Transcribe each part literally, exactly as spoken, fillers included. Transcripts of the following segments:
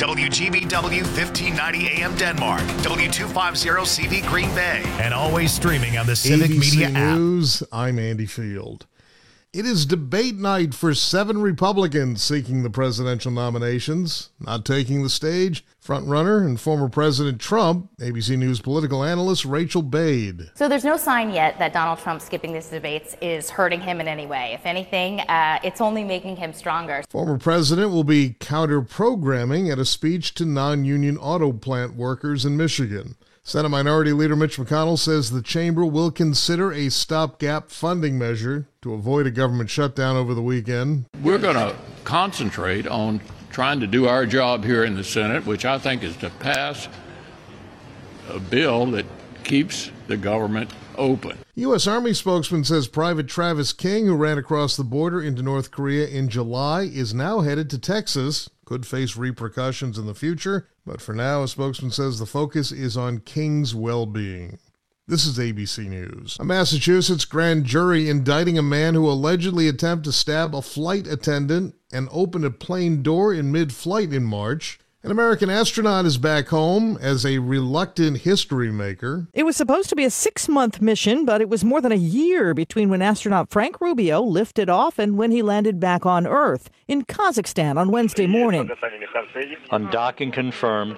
W G B W fifteen ninety A M Denmark, W two fifty C V Green Bay, and always streaming on the Civic A B C Media app. News, I'm Andy Field. It is debate night for seven Republicans seeking the presidential nominations. Not taking the stage, frontrunner and former President Trump, A B C News political analyst Rachel Bade. So there's no sign yet that Donald Trump skipping these debates is hurting him in any way. If anything, uh, it's only making him stronger. Former president will be counter-programming at a speech to non-union auto plant workers in Michigan. Senate Minority Leader Mitch McConnell says the chamber will consider a stopgap funding measure to avoid a government shutdown over the weekend. We're going to concentrate on trying to do our job here in the Senate, which I think is to pass a bill that keeps the government open. U S. Army spokesman says Private Travis King, who ran across the border into North Korea in July, is now headed to Texas. Could face repercussions in the future, but for now, a spokesman says the focus is on King's well-being. This is A B C News. A Massachusetts grand jury indicting a man who allegedly attempted to stab a flight attendant and open a plane door in mid-flight in March. An American astronaut is back home as a reluctant history maker. It was supposed to be a six-month mission, but it was more than a year between when astronaut Frank Rubio lifted off and when he landed back on Earth in Kazakhstan on Wednesday morning. Undocking confirmed.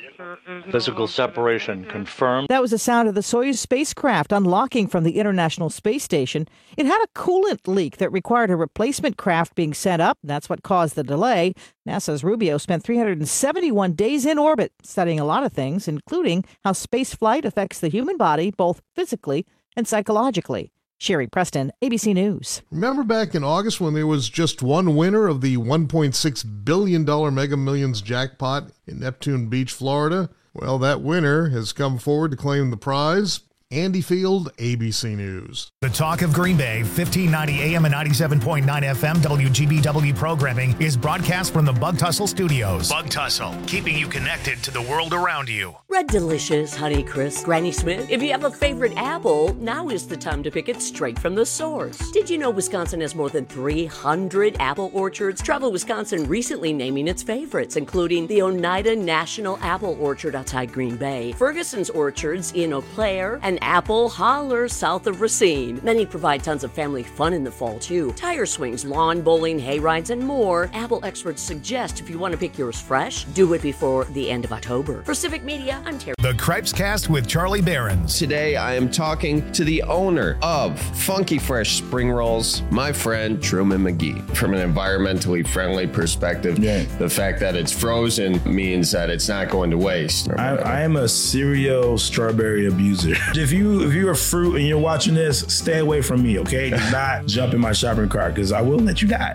Physical separation confirmed. That was the sound of the Soyuz spacecraft unlocking from the International Space Station. It had a coolant leak that required a replacement craft being sent up. That's what caused the delay. NASA's Rubio spent three hundred seventy-one days in orbit studying a lot of things, including how spaceflight affects the human body, both physically and psychologically. Sherry Preston, A B C News. Remember back in August when there was just one winner of the one point six billion dollars Mega Millions jackpot in Neptune Beach, Florida? Well, that winner has come forward to claim the prize. Andy Field, A B C News. The Talk of Green Bay, fifteen ninety A M and ninety-seven point nine F M W G B W programming is broadcast from the Bug Tussle Studios. Bug Tussle, keeping you connected to the world around you. Red Delicious, Honeycrisp, Granny Smith. If you have a favorite apple, now is the time to pick it straight from the source. Did you know Wisconsin has more than three hundred apple orchards? Travel Wisconsin recently naming its favorites, including the Oneida National Apple Orchard outside Green Bay, Ferguson's Orchards in Eau Claire, and Apple Holler south of Racine. Many provide tons of family fun in the fall, too. Tire swings, lawn bowling, hay rides, and more. Apple experts suggest if you want to pick yours fresh, do it before the end of October. For Civic Media, I'm Terry. The Cripes Cast with Charlie Behrens. Today, I am talking to the owner of Funky Fresh Spring Rolls, my friend Truman McGee. From an environmentally friendly perspective, yeah. the fact that it's frozen means that it's not going to waste. I, I am a serial strawberry abuser. If you if you're a fruit and you're watching this, stay away from me, okay? Do not jump in my shopping cart because I will let you die.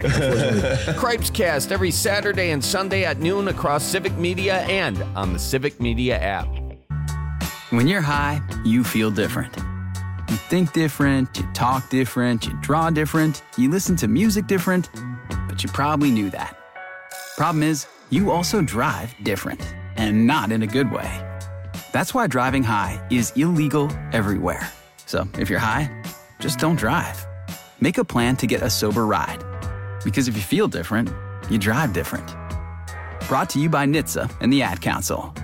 Cripes Cast every Saturday and Sunday at noon across Civic Media and on the Civic Media app. When you're high, you feel different. You think different, you talk different, you draw different, you listen to music different, but you probably knew that. Problem is, you also drive different, and not in a good way. That's why driving high is illegal everywhere. So if you're high, just don't drive. Make a plan to get a sober ride. Because if you feel different, you drive different. Brought to you by N H T S A and the Ad Council.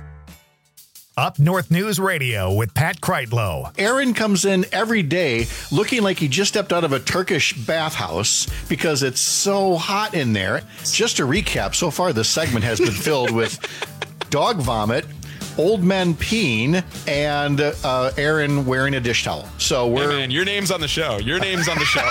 Up North News Radio with Pat Kreitlow. Aaron comes in every day looking like he just stepped out of a Turkish bathhouse because it's so hot in there. Just to recap, so far this segment has been filled with dog vomit, old men peeing, and uh, Aaron wearing a dish towel. So we're... Hey man, your name's on the show. Your name's on the show.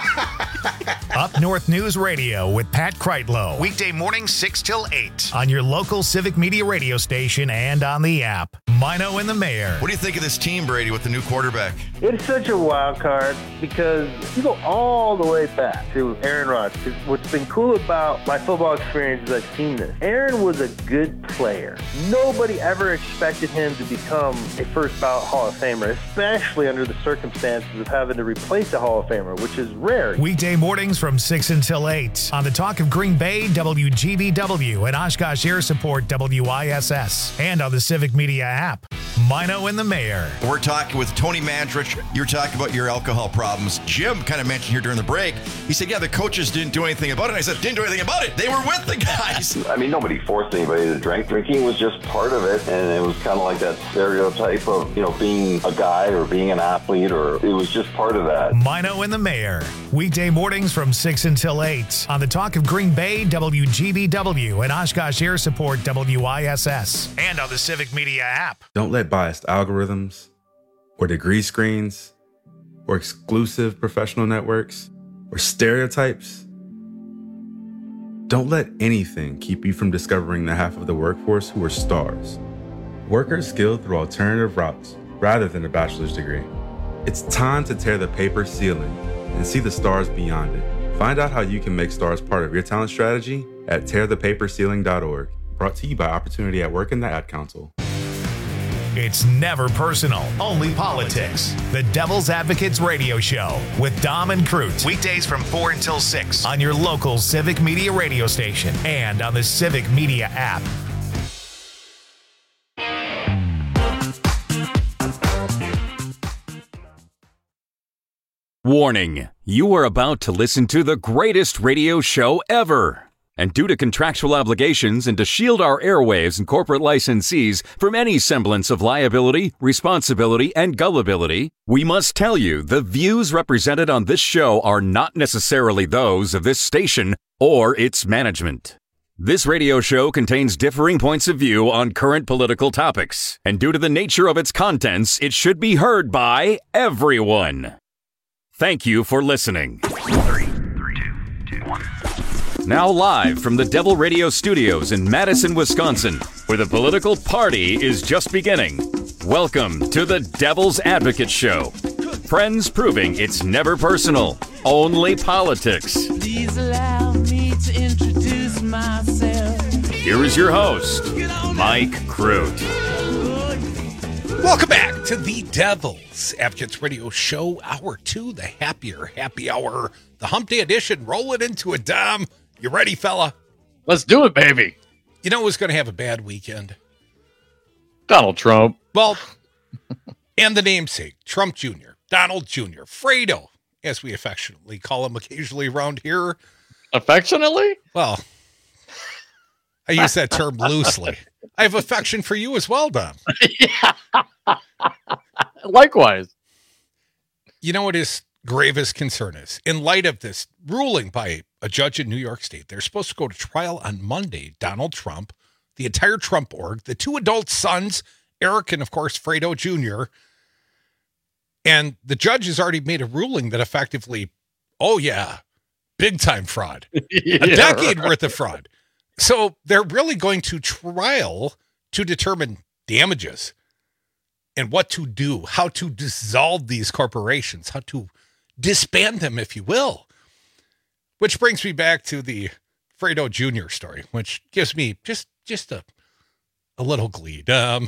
Up North News Radio with Pat Kreitlow. Weekday morning, six till eight. On your local Civic Media radio station and on the app. Mino and the Mayor. What do you think of this team, Brady, with the new quarterback? It's such a wild card because you go all the way back to Aaron Rodgers. What's been cool about my football experience is I've seen this. Aaron was a good player. Nobody ever expected him to become a first ballot Hall of Famer, especially under the circumstances of having to replace a Hall of Famer, which is rare. Weekday mornings from six until eight on the Talk of Green Bay, W G B W, and Oshkosh Air Support, W I S S, and on the Civic Media app. Mino and the Mayor. We're talking with Tony Mandrich. You're talking about your alcohol problems. Jim kind of mentioned here during the break. He said, yeah, the coaches didn't do anything about it. I said, didn't do anything about it. They were with the guys. I mean, nobody forced anybody to drink. Drinking was just part of it, and it was kind of like that stereotype of, you know, being a guy or being an athlete, or it was just part of that. Mino and the Mayor. Weekday mornings from six until eight on the Talk of Green Bay, W G B W, and Oshkosh Air Support, W I S S, and on the Civic Media app. Don't let biased algorithms or degree screens or exclusive professional networks or stereotypes, don't let anything keep you from discovering the half of the workforce who are stars. Workers skilled through alternative routes rather than a bachelor's degree. It's time to tear the paper ceiling and see the stars beyond it. Find out how you can make stars part of your talent strategy at tear the paper ceiling dot org. Brought to you by Opportunity at Work and the Ad Council. It's never personal, only politics. The Devil's Advocates Radio Show with Dom and Crute. Weekdays from four until six on your local Civic Media radio station and on the Civic Media app. Warning, you are about to listen to the greatest radio show ever. And due to contractual obligations and to shield our airwaves and corporate licensees from any semblance of liability, responsibility, and gullibility, we must tell you the views represented on this show are not necessarily those of this station or its management. This radio show contains differing points of view on current political topics, and due to the nature of its contents, it should be heard by everyone. Thank you for listening. Three, three, two, two, one. Now live from the Devil Radio Studios in Madison, Wisconsin, where the political party is just beginning. Welcome to the Devil's Advocate Show. Friends proving it's never personal, only politics. Please allow me to introduce myself. Here is your host, Mike Crute. Welcome back to the Devil's Advocates Radio Show, Hour two, the happier happy hour, the Hump Day edition. Roll it into a Dom. You ready, fella? Let's do it, baby. You know who's going to have a bad weekend? Donald Trump. Well, and the namesake, Trump Junior, Donald Junior, Fredo, as we affectionately call him occasionally around here. Affectionately? Well, I use that term loosely. I have affection for you as well, Dom. Yeah. Likewise. You know what his gravest concern is? In light of this ruling by a judge in New York State, they're supposed to go to trial on Monday. Donald Trump, the entire Trump org, the two adult sons, Eric and, of course, Fredo Junior And the judge has already made a ruling that effectively, oh, yeah, big time fraud. Yeah, a decade right. worth of fraud. So they're really going to trial to determine damages and what to do, how to dissolve these corporations, how to disband them, if you will. Which brings me back to the Fredo Junior story, which gives me just just a a little glee. Um,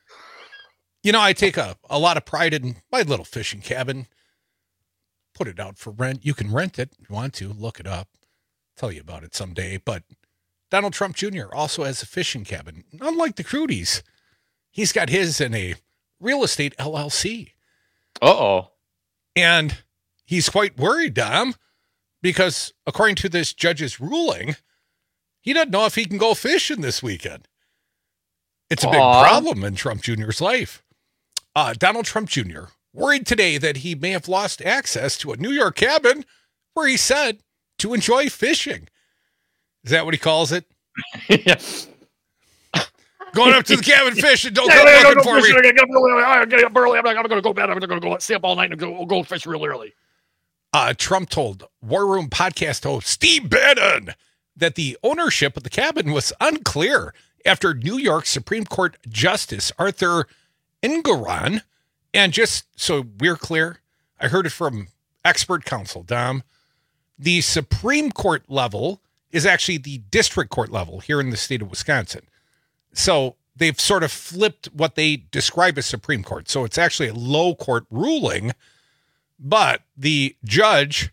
you know, I take a, a lot of pride in my little fishing cabin. Put it out for rent. You can rent it if you want to. Look it up. Tell you about it someday. But Donald Trump Junior also has a fishing cabin. Unlike the Crudies, he's got his in a real estate L L C. Uh-oh. And he's quite worried, Dom, because according to this judge's ruling, he doesn't know if he can go fishing this weekend. It's a Aww. big problem in Trump Junior's life. Uh, Donald Trump Junior worried today that he may have lost access to a New York cabin where he said to enjoy fishing. Is that what he calls it? Yes. Going up to the cabin fishing. Don't come looking go for fishing. me. I get up early. I'm not going to go to bed. I'm going to go stay up all night and go, go fish real early. Uh, Trump told War Room podcast host Steve Bannon that the ownership of the cabin was unclear after New York Supreme Court Justice Arthur Engoron. And just so we're clear, I heard it from expert counsel, Dom. The Supreme Court level is actually the district court level here in the state of Wisconsin. So they've sort of flipped what they describe as Supreme Court. So it's actually a low court ruling, but the judge,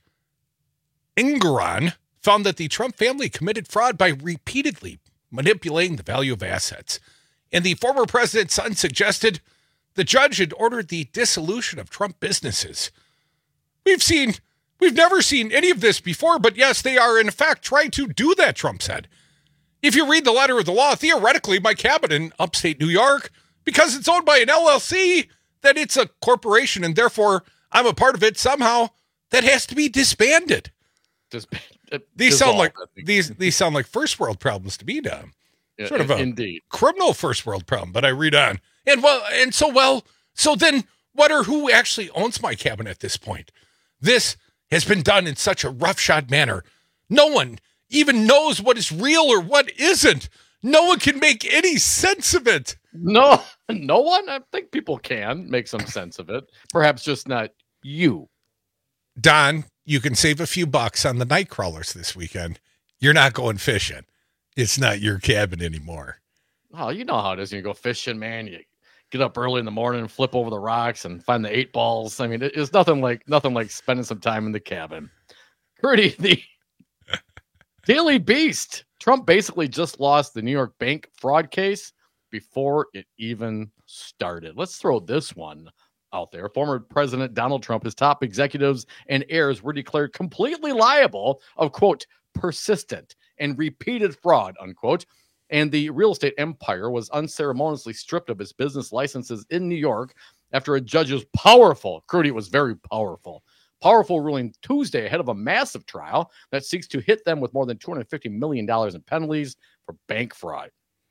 Engoron, found that the Trump family committed fraud by repeatedly manipulating the value of assets. And the former president's son suggested the judge had ordered the dissolution of Trump businesses. We've seen, we've never seen any of this before, but yes, they are in fact trying to do that, Trump said. If you read the letter of the law, theoretically, my cabin in upstate New York, because it's owned by an L L C, that it's a corporation and therefore I'm a part of it somehow, that has to be disbanded. Dis- these sound like I think. these these sound like first world problems to me, Dom. Yeah, Sort of a indeed. criminal first world problem, but I read on. And well, and so well, so then what or who actually owns my cabin at this point? This has been done in such a roughshod manner. No one even knows what is real or what isn't. No one can make any sense of it. No, no one? I think people can make some sense of it. Perhaps just not you. Don, you can save a few bucks on the night crawlers this weekend. You're not going fishing. It's not your cabin anymore. Oh, you know how it is when you go fishing, man. You get up early in the morning and flip over the rocks and find the eight balls. I mean, it's nothing like nothing like spending some time in the cabin. Pretty the Daily Beast. Trump basically just lost the New York bank fraud case before it even started. Let's throw this one out there. Former President Donald Trump, his top executives and heirs were declared completely liable of, quote, persistent and repeated fraud, unquote. And the real estate empire was unceremoniously stripped of its business licenses in New York after a judge's powerful, Crudy was very powerful, powerful ruling Tuesday ahead of a massive trial that seeks to hit them with more than two hundred fifty million dollars in penalties for bank fraud.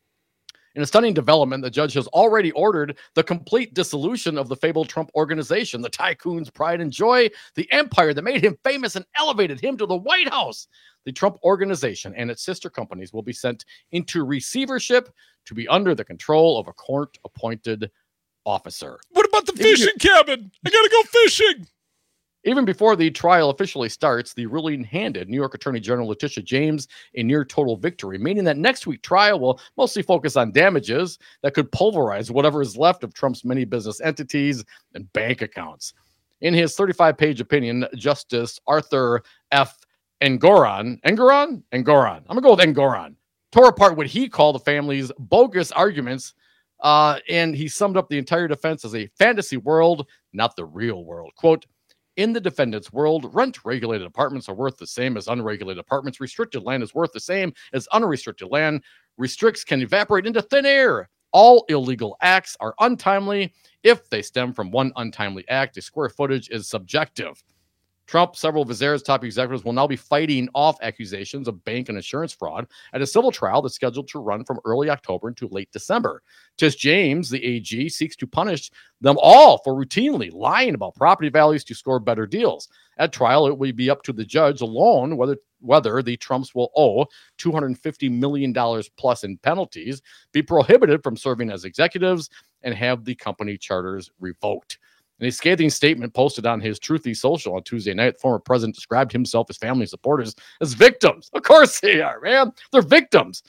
In a stunning development, the judge has already ordered the complete dissolution of the fabled Trump organization, the tycoon's pride and joy, the empire that made him famous and elevated him to the White House. The Trump organization and its sister companies will be sent into receivership to be under the control of a court-appointed officer. What about the fishing cabin? I gotta go fishing. Even before the trial officially starts, the ruling handed New York Attorney General Letitia James a near total victory, meaning that next week's trial will mostly focus on damages that could pulverize whatever is left of Trump's many business entities and bank accounts. In his thirty-five page opinion, Justice Arthur F. Engoron, Engoron? Engoron. I'm going to go with Engoron. Tore apart what he called the family's bogus arguments, uh, and he summed up the entire defense as a fantasy world, not the real world. Quote, in the defendant's world, rent-regulated apartments are worth the same as unregulated apartments. Restricted land is worth the same as unrestricted land. Restricts can evaporate into thin air. All illegal acts are untimely. If they stem from one untimely act, the square footage is subjective. Trump, several of his heirs' top executives will now be fighting off accusations of bank and insurance fraud at a civil trial that's scheduled to run from early October into late December. Tish James, the A G, seeks to punish them all for routinely lying about property values to score better deals. At trial, it will be up to the judge alone whether whether the Trumps will owe two hundred fifty million dollars plus in penalties, be prohibited from serving as executives, and have the company charters revoked. In a scathing statement posted on his Truthy social on Tuesday night, the former president described himself, his family, and supporters as victims. Of course they are, man. They're victims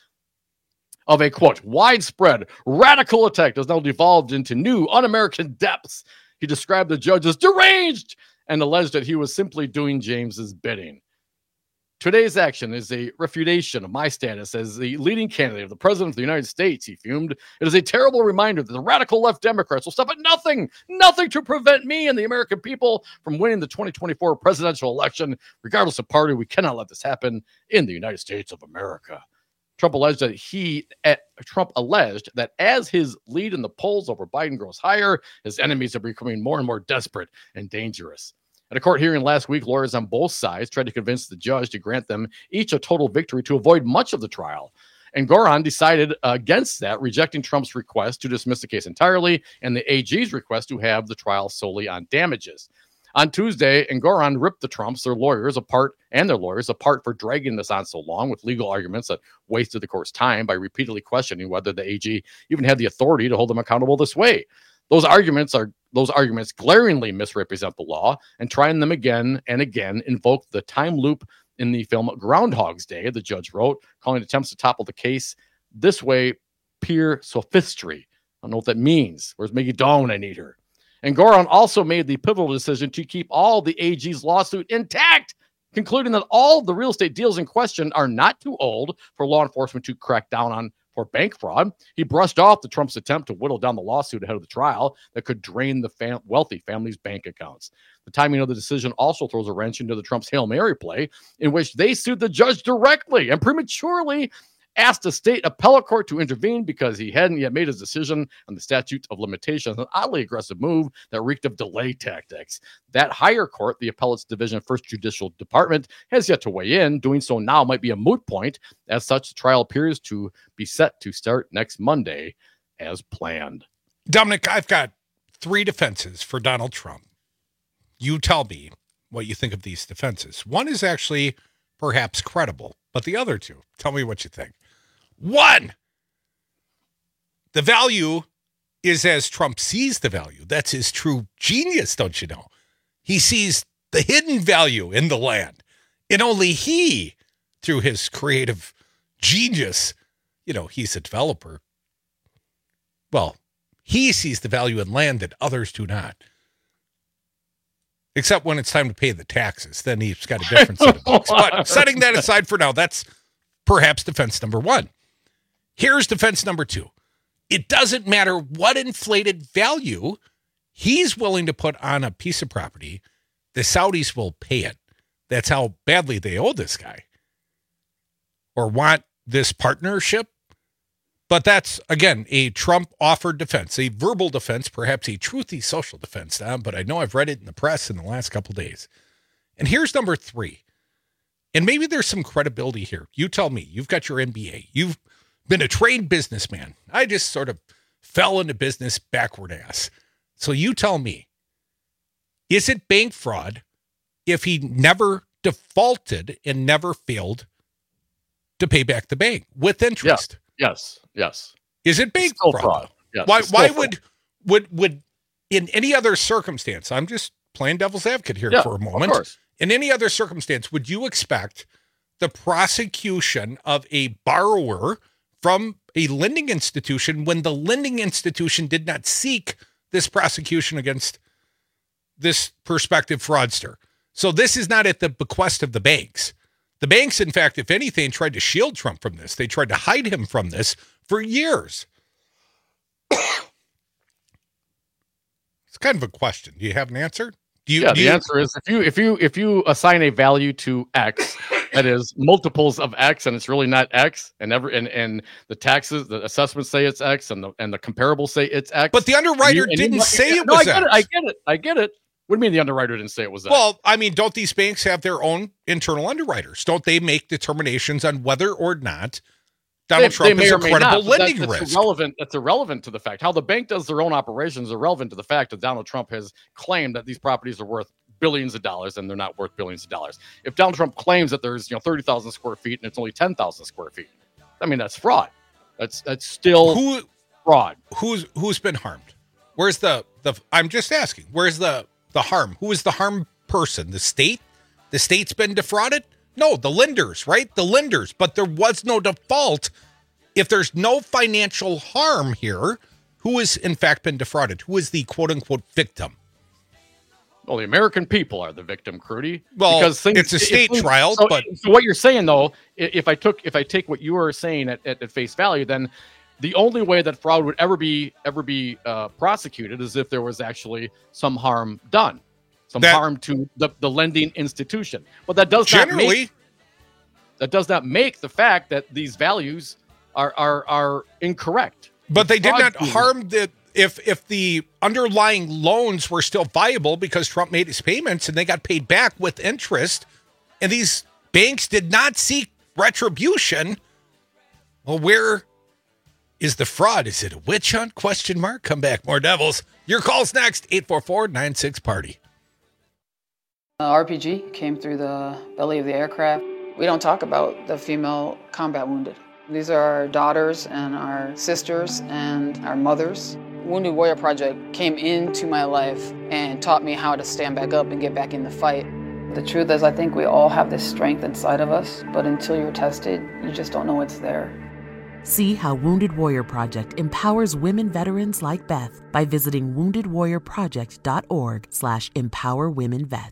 of a, quote, widespread radical attack that has now devolved into new un-American depths. He described the judge as deranged and alleged that he was simply doing James's bidding. Today's action is a refutation of my status as the leading candidate of the president of the United States, he fumed. It is a terrible reminder that the radical left Democrats will stop at nothing, nothing to prevent me and the American people from winning the twenty twenty-four presidential election. Regardless of party, we cannot let this happen in the United States of America. Trump alleged that he, at, Trump alleged that as his lead in the polls over Biden grows higher, his enemies are becoming more and more desperate and dangerous. At a court hearing last week, lawyers on both sides tried to convince the judge to grant them each a total victory to avoid much of the trial. And Goron decided against that, rejecting Trump's request to dismiss the case entirely and the A G's request to have the trial solely on damages. On Tuesday, Engoron ripped the Trumps, their lawyers apart, and their lawyers apart for dragging this on so long with legal arguments that wasted the court's time by repeatedly questioning whether the A G even had the authority to hold them accountable this way. Those arguments are those arguments glaringly misrepresent the law, and trying them again and again invoke the time loop in the film Groundhog's Day, the judge wrote, calling attempts to topple the case this way pure sophistry. I don't know what that means. Where's Maggie Dawn when I need her? And Goron also made the pivotal decision to keep all the A G's lawsuit intact, concluding that all the real estate deals in question are not too old for law enforcement to crack down on for bank fraud. He brushed off the Trump's attempt to whittle down the lawsuit ahead of the trial that could drain the fam- wealthy family's bank accounts. The timing of the decision also throws a wrench into the Trump's Hail Mary play, in which they sued the judge directly and prematurely asked the state appellate court to intervene because he hadn't yet made his decision on the statute of limitations, an oddly aggressive move that reeked of delay tactics. That higher court, the appellate's division First Judicial Department, has yet to weigh in. Doing so now might be a moot point. As such, the trial appears to be set to start next Monday as planned. Dominic, I've got three defenses for Donald Trump. You tell me what you think of these defenses. One is actually perhaps credible, but the other two, tell me what you think. One, the value is as Trump sees the value. That's his true genius, don't you know? He sees the hidden value in the land. And only he, through his creative genius, you know, he's a developer. Well, he sees the value in land that others do not. Except when it's time to pay the taxes. Then he's got a different set of books. But setting that aside for now, that's perhaps defense number one. Here's defense number two. It doesn't matter what inflated value he's willing to put on a piece of property, the Saudis will pay it. That's how badly they owe this guy or want this partnership. But that's, again, a Trump-offered defense, a verbal defense, perhaps a truthy social defense, Tom, but I know I've read it in the press in the last couple of days. And here's number three. And maybe there's some credibility here. You tell me. You've got your M B A. You've been a trained businessman. I just sort of fell into business backward ass. So you tell me, is it bank fraud if he never defaulted and never failed to pay back the bank with interest? Yeah. Yes, yes. Is it bank fraud? fraud? Yes, why why fraud. would would would in any other circumstance, I'm just playing devil's advocate here Yeah, for a of moment. course. In any other circumstance, would you expect the prosecution of a borrower from a lending institution when the lending institution did not seek this prosecution against this prospective fraudster? So this is not at the bequest of the banks. The banks, in fact, if anything, tried to shield Trump from this. They tried to hide him from this for years. It's kind of a question. Do you have an answer? Do you, yeah, do the you, answer is if you if you if you assign a value to X, that is multiples of X, and it's really not X, and every and, and the taxes, the assessments say it's X, and the and the comparables say it's X. But the underwriter and you, and didn't you, say it no, was I get X. it. I get it. I get it. What do you mean the underwriter didn't say it was X? Well, I mean, don't these banks have their own internal underwriters? Don't they make determinations on whether or not Donald They- Trump they may is a or may credible not, but lending that's, that's risk? Irrelevant. That's irrelevant to the fact how the bank does their own operations. Is irrelevant to the fact that Donald Trump has claimed that these properties are worth billions of dollars, and they're not worth billions of dollars. If Donald Trump claims that there's you know thirty thousand square feet and it's only ten thousand square feet, I mean that's fraud. That's that's still Who fraud. Who's who's been harmed? Where's the the? I'm just asking. Where's the the harm? Who is the harmed person? The state? The state's been defrauded? No, the lenders, right? The lenders. But there was no default. If there's no financial harm here, who has in fact been defrauded? Who is the quote unquote victim? Well, the American people are the victim, Crudy. Well, because things, it's a state if- trial, so, but so what you're saying though, i- if I took if I take what you are saying at, at, at face value, then the only way that fraud would ever be ever be uh, prosecuted is if there was actually some harm done, some That- harm to the, the lending institution. But that does not generally, make, that does not make the fact that these values are are are incorrect. but they did Fraud not being- harm the. If if the underlying loans were still viable because Trump made his payments and they got paid back with interest, and these banks did not seek retribution, well, where is the fraud? Is it a witch hunt? Question mark. Come back. More Devils. Your call's next. eight four four, nine six, party. Uh, R P G came through the belly of the aircraft. We don't talk about the female combat wounded. These are our daughters and our sisters and our mothers. Wounded Warrior Project came into my life and taught me how to stand back up and get back in the fight. The truth is, I think we all have this strength inside of us, but until you're tested, you just don't know it's there. See how Wounded Warrior Project empowers women veterans like Beth by visiting wounded warrior project dot org slash empower women vets.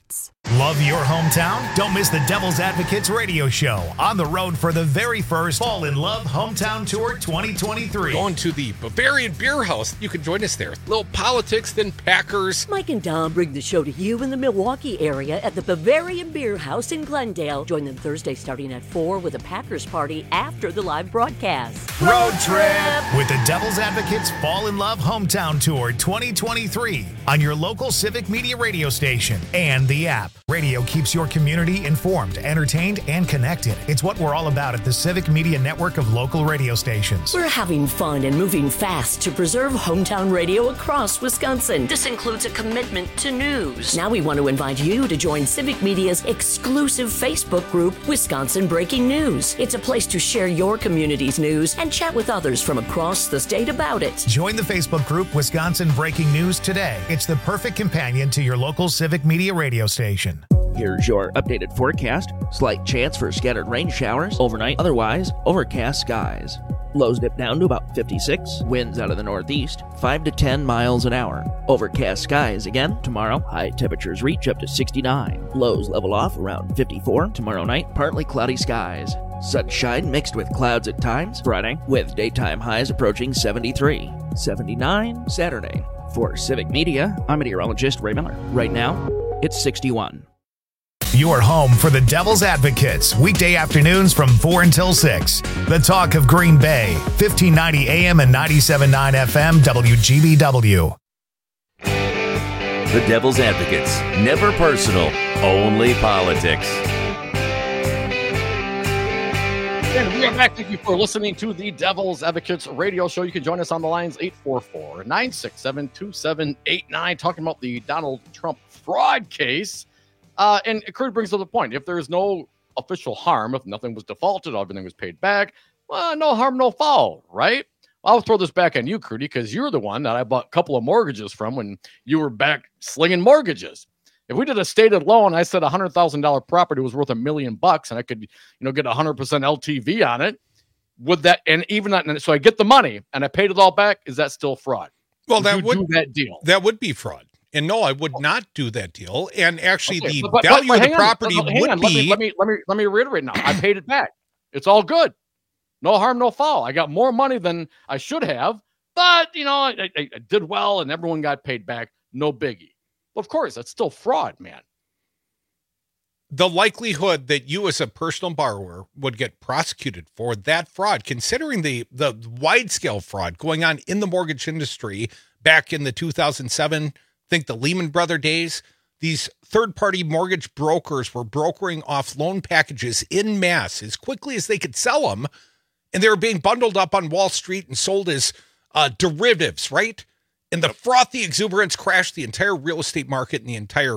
Love your hometown? Don't miss the Devil's Advocates radio show on the road for the very first Fall in Love Hometown Tour twenty twenty-three. Going to the Bavarian Beer House. You can join us there. Little politics, then Packers. Mike and Dom bring the show to you in the Milwaukee area at the Bavarian Beer House in Glendale. Join them Thursday starting at four with a Packers party after the live broadcast. Road trip with the Devil's Advocates Fall in Love Hometown Tour twenty twenty-three on your local Civic Media radio station and the app. Radio keeps your community informed, entertained, and connected. It's what we're all about at the Civic Media network of local radio stations. We're having fun and moving fast to preserve hometown radio across Wisconsin. This includes a commitment to news. Now we want to invite you to join Civic Media's exclusive Facebook group, Wisconsin Breaking News. It's a place to share your community's news and chat with others from across the state about it. Join the Facebook group Wisconsin Breaking News today. It's the perfect companion to your local Civic Media radio station. Here's your updated forecast. Slight chance for scattered rain showers overnight. Otherwise, overcast skies. Lows dip down to about fifty-six. Winds out of the northeast, five to ten miles an hour. Overcast skies again tomorrow. High temperatures reach up to sixty-nine. Lows level off around fifty-four. Tomorrow night, partly cloudy skies. Sunshine mixed with clouds at times. Friday, with daytime highs approaching seventy-three. seventy-nine Saturday. For Civic Media, I'm meteorologist Ray Miller. Right now, it's sixty-one. Your home for the Devil's Advocates, weekday afternoons from four until six. The talk of Green Bay, fifteen ninety A M and ninety-seven point nine F M W G B W. The Devil's Advocates, never personal, only politics. And we are back. Thank you for listening to the Devil's Advocates radio show. You can join us on the lines eight four four, nine six seven, two seven eight nine, talking about the Donald Trump fraud case. Uh, and Kurt brings up the point. If there's no official harm, if nothing was defaulted, everything was paid back, well, no harm, no foul, right? I'll throw this back on you, Crudy, because you're the one that I bought a couple of mortgages from when you were back slinging mortgages. If we did a stated loan, I said a one hundred thousand dollars property was worth a million bucks, and I could, you know, get one hundred percent L T V on it. Would that, and even that, so I get the money and I paid it all back, is that still fraud? Well, would that you would do that deal. That would be fraud. And no, I would not do that deal. And actually, Okay, the but- but- value but of the hang on, property but- hang would on, be. Let me, let me let me let me reiterate now. I paid it back. It's all good. No harm, no foul. I got more money than I should have, but you know, I, I, I did well, and everyone got paid back. No biggie. Of course, that's still fraud, man. The likelihood that you as a personal borrower would get prosecuted for that fraud, considering the the wide scale fraud going on in the mortgage industry back in the two thousand seven, think the Lehman Brothers days, these third party mortgage brokers were brokering off loan packages in mass as quickly as they could sell them. And they were being bundled up on Wall Street and sold as uh, derivatives, right? And the frothy exuberance crashed the entire real estate market and the entire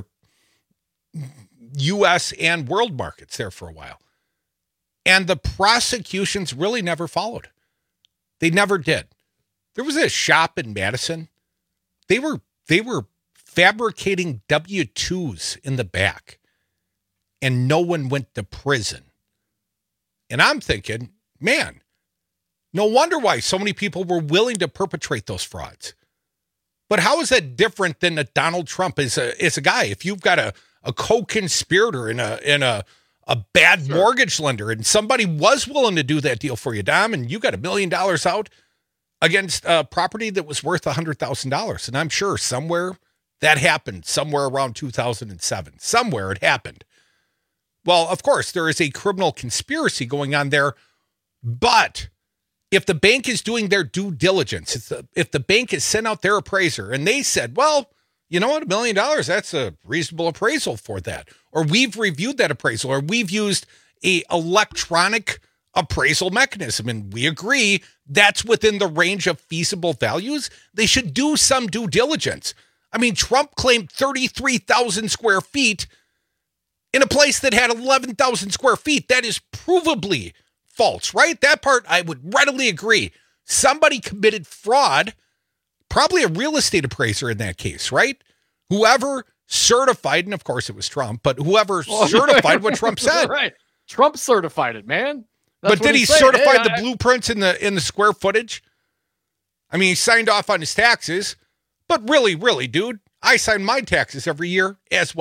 U S and world markets there for a while. And the prosecutions really never followed. They never did. There was a shop in Madison. They were they were fabricating W two's in the back, and no one went to prison. And I'm thinking, man, no wonder why so many people were willing to perpetrate those frauds. But how is that different than a Donald Trump as a as a guy? If you've got a a co-conspirator in a in a a bad sure. mortgage lender, and somebody was willing to do that deal for you, Dom, and you got a million dollars out against a property that was worth a hundred thousand dollars, and I'm sure somewhere that happened, somewhere around two thousand seven, somewhere it happened. Well, of course, there is a criminal conspiracy going on there, but if the bank is doing their due diligence, if the, if the bank has sent out their appraiser and they said, well, you know what, a million dollars, that's a reasonable appraisal for that. Or we've reviewed that appraisal, or we've used a electronic appraisal mechanism, and we agree that's within the range of feasible values. They should do some due diligence. I mean, Trump claimed thirty-three thousand square feet in a place that had eleven thousand square feet. That is provably false, right? That part I would readily agree. Somebody committed fraud, probably a real estate appraiser in that case, right? Whoever certified, and of course it was Trump, but whoever certified what Trump said. Right. Trump certified it, man. That's but did he saying. certify hey, the I, blueprints in the in the square footage? I mean, he signed off on his taxes, but really, really, dude, I sign my taxes every year as well.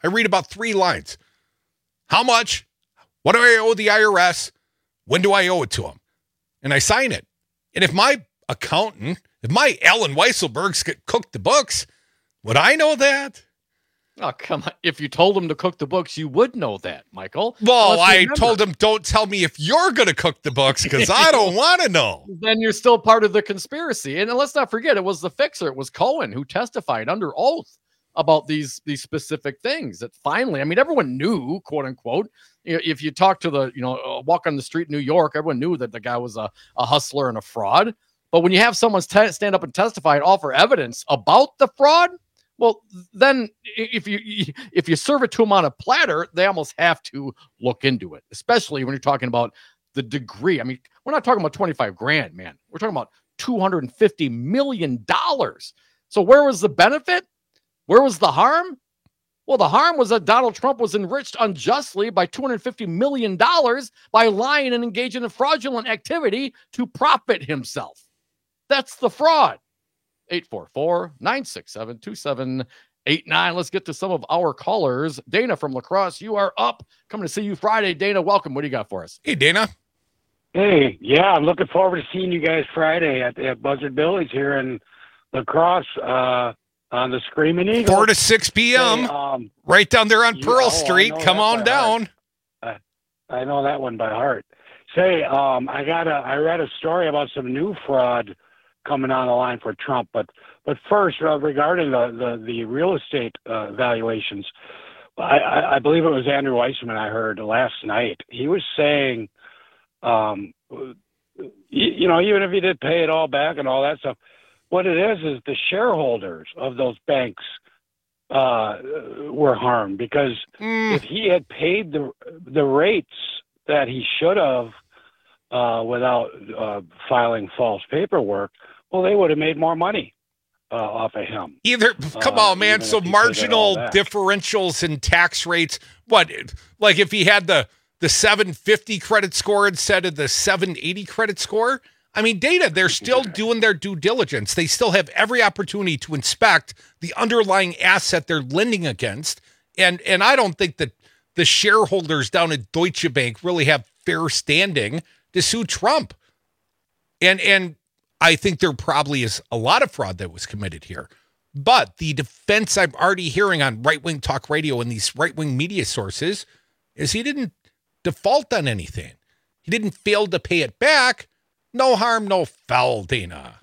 I read about three lines. How much? What do I owe the I R S? When do I owe it to them? And I sign it. And if my accountant, if my Alan Weisselbergs cooked the books, would I know that? Oh, come on. If you told him to cook the books, you would know that, Michael. Well, Let's I remember. told him, don't tell me if you're going to cook the books because I don't want to know. Then you're still part of the conspiracy. And let's not forget, it was the fixer. It was Cohen who testified under oath about these, these specific things that finally, I mean, everyone knew, quote unquote, if you talk to the, you know, uh, walk on the street in New York, everyone knew that the guy was a, a hustler and a fraud. But when you have someone te- stand up and testify and offer evidence about the fraud, well, then if you if you serve it to them on a platter, they almost have to look into it, especially when you're talking about the degree. I mean, we're not talking about twenty-five grand, man. We're talking about two hundred fifty million dollars. So where was the benefit? Where was the harm? Well, the harm was that Donald Trump was enriched unjustly by two hundred fifty million dollars by lying and engaging in fraudulent activity to profit himself. That's the fraud. eight four four, nine six seven, two seven eight nine. Let's get to some of our callers. Dana from La Crosse, you are up. Coming to see you Friday. Dana, welcome. What do you got for us? Hey, Dana. Hey, yeah, I'm looking forward to seeing you guys Friday at, at Buzzard Billy's here in La Crosse uh, on the Screaming Eagle. four to six p.m. Hey, um, right down there on yeah, Pearl oh, Street. Come on down. I, I know that one by heart. Say, um, I got a, I read a story about some new fraud coming on the line for Trump, but but first uh, regarding the, the the real estate uh, valuations, I, I, I believe it was Andrew Weissman I heard last night. He was saying, um, you, you know, even if he did pay it all back and all that stuff, what it is is the shareholders of those banks uh, were harmed because mm. if he had paid the the rates that he should have uh, without uh, filing false paperwork, well, they would have made more money uh, off of him. Either, come uh, on, man. So marginal differentials in tax rates. What, like if he had the the seven fifty credit score instead of the seven eighty credit score? I mean, Data, they're still doing their due diligence. They still have every opportunity to inspect the underlying asset they're lending against. And and I don't think that the shareholders down at Deutsche Bank really have fair standing to sue Trump. And and I think there probably is a lot of fraud that was committed here. But the defense I'm already hearing on right-wing talk radio and these right-wing media sources is he didn't default on anything. He didn't fail to pay it back. No harm, no foul, Dana.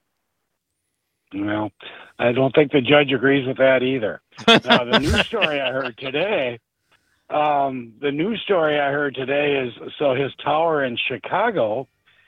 Well, I don't think the judge agrees with that either. Now, the news story I heard today, um, the news story I heard today is, so his tower in Chicago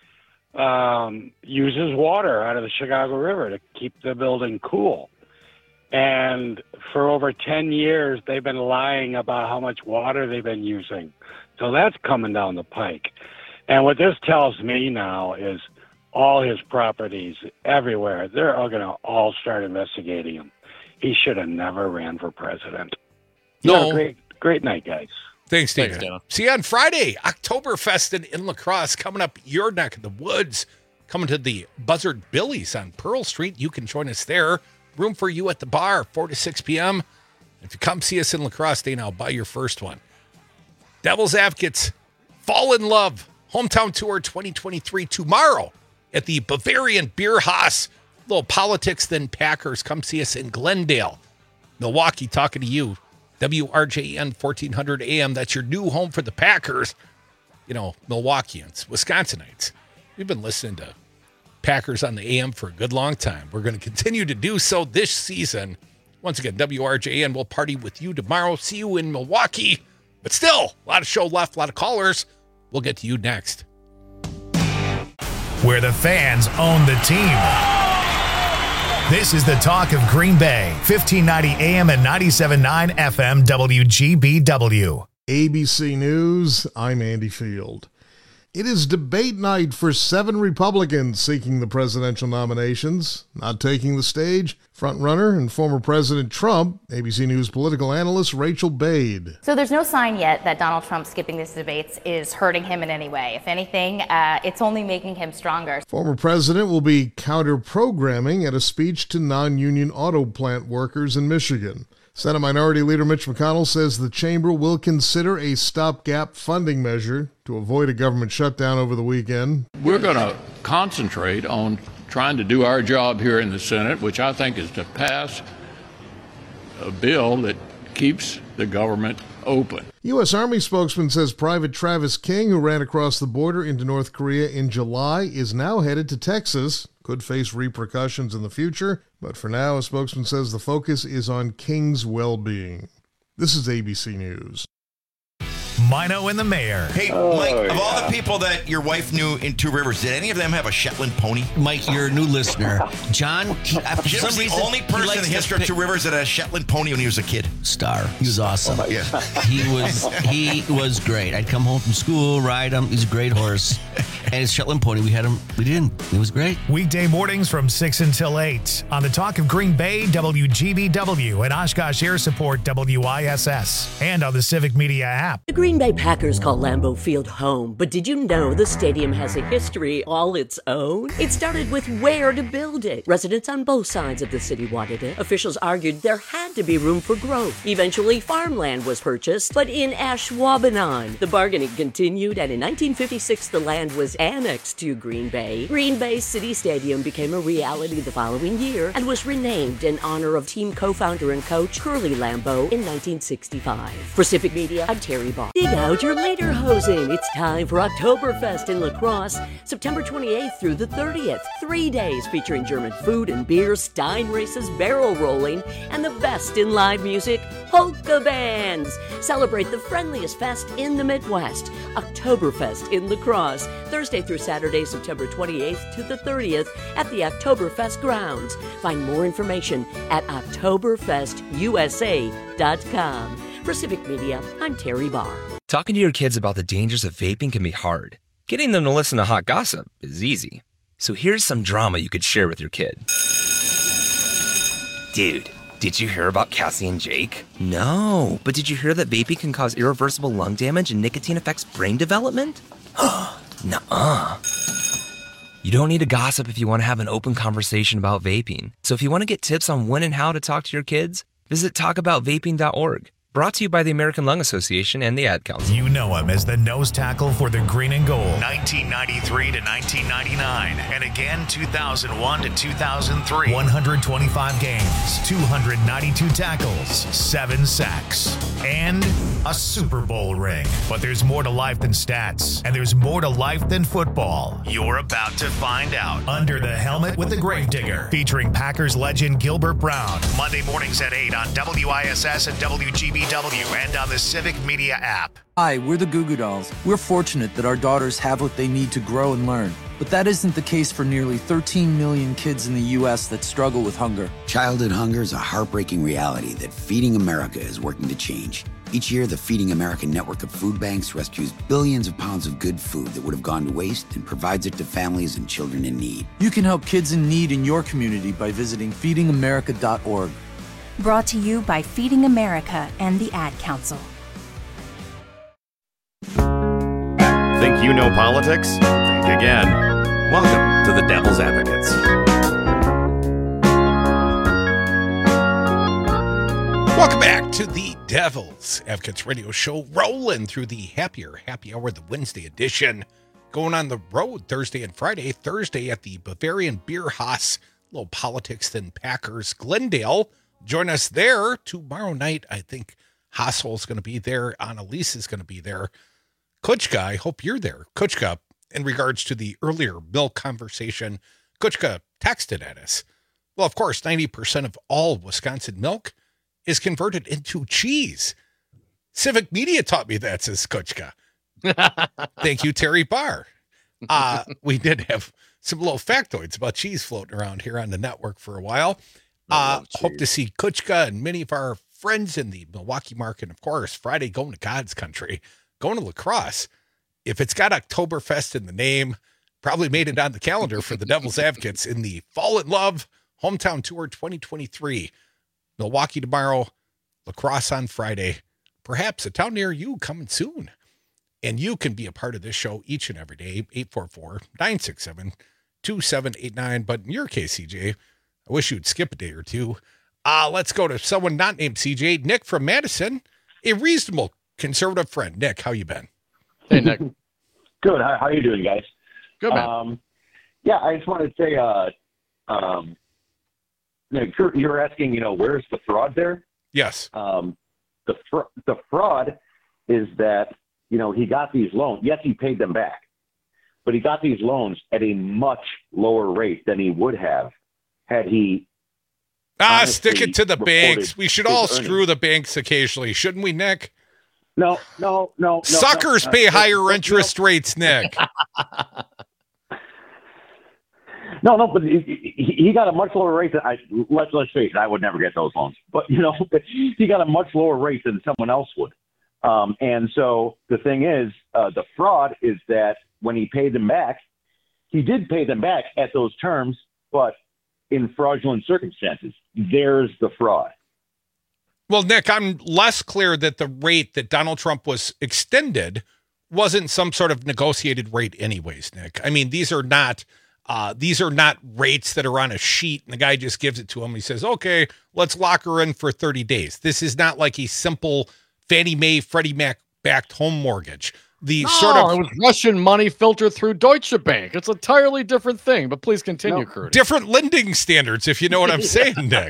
um, uses water out of the Chicago River to keep the building cool. And for over ten years, they've been lying about how much water they've been using. So that's coming down the pike. And what this tells me now is all his properties everywhere, they're all going to all start investigating him. He should have never ran for president. No. Yeah, great, great night, guys. Thanks, Dana. Thanks, Dana. See you on Friday, Oktoberfest in, in La Crosse, coming up your neck of the woods, coming to the Buzzard Billy's on Pearl Street. You can join us there. Room for you at the bar, four to six p.m. If you come see us in La Crosse, Dana, I'll buy your first one. Devil's Advocates, Fall in Love, Hometown Tour twenty twenty-three tomorrow at the Bavarian Beer Haus. A little politics, then Packers. Come see us in Glendale. Milwaukee, talking to you. W R J N fourteen hundred A M. That's your new home for the Packers. You know, Milwaukeeans, Wisconsinites. We've been listening to Packers on the A M for a good long time. We're going to continue to do so this season. Once again, W R J N will party with you tomorrow. See you in Milwaukee. But still, a lot of show left, a lot of callers. We'll get to you next. Where the fans own the team. This is the talk of Green Bay, fifteen ninety A M and ninety-seven point nine F M W G B W. A B C News, I'm Andy Field. It is debate night for seven Republicans seeking the presidential nominations. Not taking the stage, frontrunner and former President Trump, A B C News political analyst Rachel Bade. So there's no sign yet that Donald Trump skipping these debates is hurting him in any way. If anything, uh, it's only making him stronger. Former president will be counter-programming at a speech to non-union auto plant workers in Michigan. Senate Minority Leader Mitch McConnell says the chamber will consider a stopgap funding measure to avoid a government shutdown over the weekend. We're going to concentrate on trying to do our job here in the Senate, which I think is to pass a bill that keeps the government open. U S. Army spokesman says Private Travis King, who ran across the border into North Korea in July, is now headed to Texas. Could face repercussions in the future, but for now, a spokesman says the focus is on King's well-being. This is A B C News. Mino and the Mayor. Hey, Oh, Mike, of yeah. all the people that your wife knew in Two Rivers, did any of them have a Shetland pony? Mike, you're a new listener. John, he, uh, for Jim some was the reason, only he person in likes the to history pick- of Two Rivers that had a Shetland pony when he was a kid. Star. He was awesome. Oh, yeah. He was he was great. I'd come home from school, ride him. He's a great horse. And his Shetland pony, we had him. We didn't. It was great. Weekday mornings from six until eight on the Talk of Green Bay, W G B W, and Oshkosh Air Support, W I S S, and on the Civic Media app. The Green Bay Packers call Lambeau Field home, but did you know the stadium has a history all its own? It started with where to build it. Residents on both sides of the city wanted it. Officials argued there had to be room for growth. Eventually, farmland was purchased, but in Ashwaubenon. The bargaining continued, and in nineteen fifty-six, the land was annexed to Green Bay. Green Bay City Stadium became a reality the following year and was renamed in honor of team co-founder and coach Curly Lambeau in nineteen sixty-five. For Civic Media, I'm Terry Barr. Dig out your lederhosen. It's time for Oktoberfest in La Crosse, September twenty-eighth through the thirtieth. Three days featuring German food and beer, Stein races, barrel rolling, and the best in live music, polka bands. Celebrate the friendliest fest in the Midwest, Oktoberfest in La Crosse, Thursday through Saturday, September twenty-eighth to the thirtieth at the Oktoberfest grounds. Find more information at oktoberfest u s a dot com. For Civic Media, I'm Terry Barr. Talking to your kids about the dangers of vaping can be hard. Getting them to listen to hot gossip is easy. So here's some drama you could share with your kid. Dude, did you hear about Cassie and Jake? No, but did you hear that vaping can cause irreversible lung damage and nicotine affects brain development? Nuh-uh. You don't need to gossip if you want to have an open conversation about vaping. So if you want to get tips on when and how to talk to your kids, visit talk about vaping dot org. Brought to you by the American Lung Association and the Ad Council. You know him as the nose tackle for the Green and Gold, nineteen ninety-three to nineteen ninety-nine, and again two thousand one to two thousand three. one hundred twenty-five games, two hundred ninety-two tackles, seven sacks, and a Super Bowl ring. But there's more to life than stats, and there's more to life than football. You're about to find out. Under the Helmet with the Gravedigger, featuring Packers legend Gilbert Brown. Monday mornings at eight on W I S S and W G B W and on the Civic Media app. Hi, we're the Goo Goo Dolls. We're fortunate that our daughters have what they need to grow and learn. But that isn't the case for nearly thirteen million kids in the U S that struggle with hunger. Childhood hunger is a heartbreaking reality that Feeding America is working to change. Each year, the Feeding America network of food banks rescues billions of pounds of good food that would have gone to waste and provides it to families and children in need. You can help kids in need in your community by visiting feeding america dot org. Brought to you by Feeding America and the Ad Council. Think you know politics? Think again. Welcome to the Devil's Advocates. Welcome back to the Devil's Advocates Radio Show, rolling through the Happier Happy Hour, the Wednesday edition. Going on the road Thursday and Friday. Thursday at the Bavarian Beer Haus, a little politics than Packers, Glendale. Join us there tomorrow night. I think Hassel's going to be there. Annalise is going to be there. Kuchka, I hope you're there. Kuchka, in regards to the earlier milk conversation, Kuchka texted at us. Well, of course, ninety percent of all Wisconsin milk is converted into cheese. Civic Media taught me that, says Kuchka. Thank you, Terry Barr. Uh, we did have some little factoids about cheese floating around here on the network for a while. Uh, hope to see Kuchka and many of our friends in the Milwaukee market. Of course, Friday going to God's country, going to La Crosse. If it's got Oktoberfest in the name, probably made it on the calendar for the Devil's Advocates in the Fall in Love Hometown Tour twenty twenty-three. Milwaukee tomorrow, La Crosse on Friday. Perhaps a town near you coming soon. And you can be a part of this show each and every day, eight four four, nine six seven, two seven eight nine. But in your case, C J, I wish you'd skip a day or two. Uh, let's go to someone not named C J. Nick from Madison, a reasonable conservative friend. Nick, how you been? Hey, Nick. Good. How, how you doing, guys? Good, man. Um, yeah, I just wanted to say, uh, um, Nick, Kurt, you were asking, you know, where's the fraud there? Yes. Um, the fr- the fraud is that, you know, he got these loans. Yes, he paid them back, but he got these loans at a much lower rate than he would have had he. Ah, stick it to the reported banks. We should all his earnings. screw the banks occasionally, shouldn't we, Nick? No, no, no. no Suckers no, pay no, higher no, interest rates, Nick. No, no, but he, he he got a much lower rate than I. Let's let's face it, I would never get those loans. But you know, he got a much lower rate than someone else would. Um, and so the thing is, uh, the fraud is that when he paid them back, he did pay them back at those terms, but in fraudulent circumstances. There's the fraud. Well, Nick, I'm less clear that the rate that Donald Trump was extended wasn't some sort of negotiated rate anyways, Nick. I mean, these are not uh, these are not rates that are on a sheet and the guy just gives it to him. He says, okay, let's lock her in for thirty days. This is not like a simple Fannie Mae, Freddie Mac backed home mortgage. The No, sort of it was Russian money filtered through Deutsche Bank. It's an entirely different thing, but please continue, No. Kurt. different lending standards, if you know what I'm saying, Nick.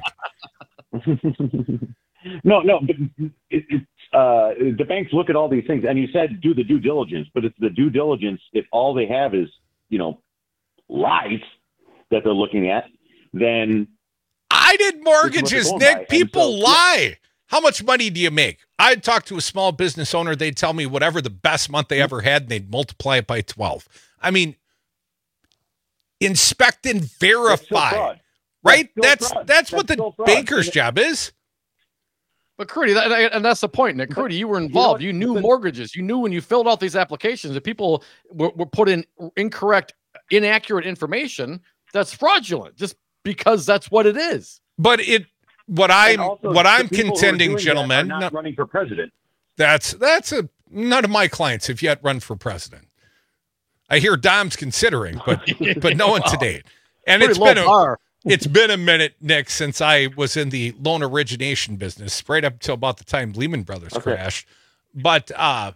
No, no, but it, it's uh, the banks look at all these things, and you said do the due diligence, but it's the due diligence if all they have is, you know, lies that they're looking at, then I did mortgages, going by. Nick. And People so- lie. How much money do you make? I'd talk to a small business owner. They'd tell me whatever the best month they ever had, and they'd multiply it by twelve. I mean, inspect and verify, fraud. right? That's That's still fraud. that's That's what the still fraud. banker's And it- job is. But Crudy, that, that- and that's the point, Nick. Crudy, you were involved. You, what? knew But- mortgages. You knew when you filled out these applications that people were, were put in incorrect, inaccurate information. That's fraudulent, just because that's what it is. But it, what And I'm, also, what the I'm people who are contending, doing that gentlemen, are not no- running for president. that's that's a none of my clients have yet run for president. I hear Dom's considering, but but no one to date. And Pretty it's low been a, bar. it's been a minute, Nick, since I was in the loan origination business, right up until about the time Lehman Brothers Okay. crashed. But uh,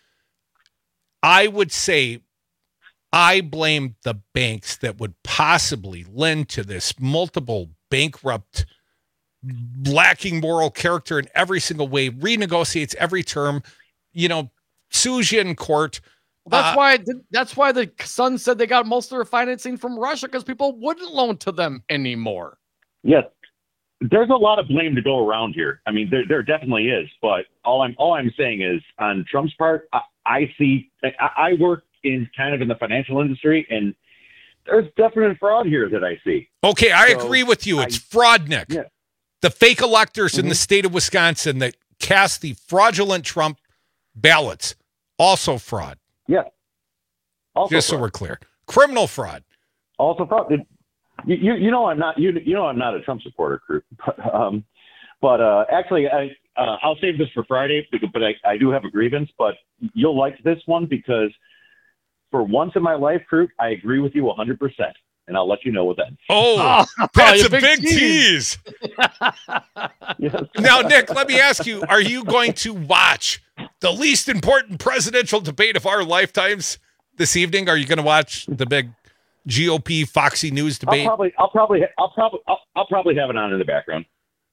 I would say I blame the banks that would possibly lend to this multiple bankrupt, lacking moral character in every single way, renegotiates every term, you know, sues you in court. That's Uh, why. That's why the Sun said they got most of their financing from Russia because people wouldn't loan to them anymore. Yes, there's a lot of blame to go around here. I mean, there there definitely is. But all I'm all I'm saying is, on Trump's part, I, I see. I, I work in kind of in the financial industry, and there's definite fraud here that I see. Okay, I So, agree with you. It's I- fraud, Nick. Yeah. The fake electors in the Mhm. state of Wisconsin that cast the fraudulent Trump ballots, also fraud. Yeah. Also Just so fraud. we're clear. Criminal fraud. Also fraud. It- You, you you know I'm not you you know I'm not a Trump supporter, Kurt. But, um, but uh, actually I uh, I'll save this for Friday. Because, but I, I do have a grievance. But you'll like this one because for once in my life, Kurt, I agree with you one hundred percent. And I'll let you know what that. Oh, Oh, that's you a big, tease. Yes. Now, Nick, let me ask you, are you going to watch the least important presidential debate of our lifetimes this evening? Are you going to watch the big G O P Foxy News I'll debate? probably I'll probably I'll probably I'll, I'll probably have it on in the background.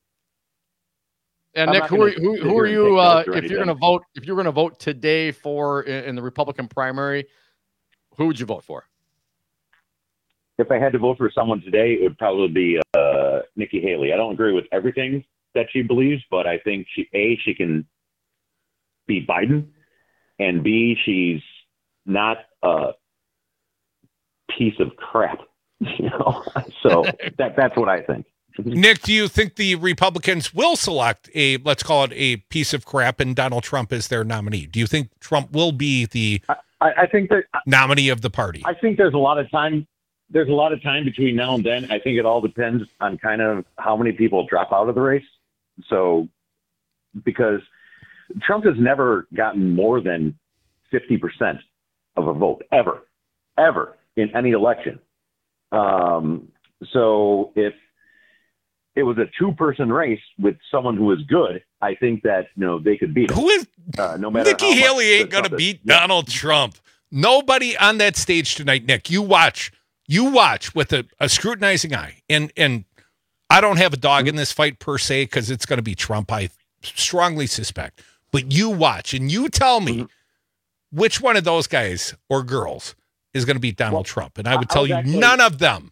And I'm Nick, not who gonna are who, sit who here are and you? take Uh, notes or if you're anything. going to vote, if you're going to vote today for in, in the Republican primary, who would you vote for? If I had to vote for someone today, it would probably be uh, Nikki Haley. I don't agree with everything that she believes, but I think she a she can be Biden, and b she's not a piece of crap. You know, so that that's what I think. Nick, do you think the Republicans will select a, let's call it a piece of crap, and Donald Trump is their nominee? Do you think Trump will be the I, I think that nominee of the party? I think there's a lot of time. There's a lot of time between now and then. I think it all depends on kind of how many people drop out of the race. So, because Trump has never gotten more than fifty percent of a vote ever, ever in any election. Um, so if it was a two-person race with someone who was good, I think that, you know, they could beat him. Who is uh, no matter Nikki how Haley much ain't going to Trump is- beat Donald Trump. Nobody on that stage tonight, Nick. You watch. You watch with a, a scrutinizing eye. And and I don't have a dog in this fight per se because it's going to be Trump, I strongly suspect. But you watch and you tell me which one of those guys or girls is going to beat Donald Well, Trump. And I would I tell was you actually- none of them.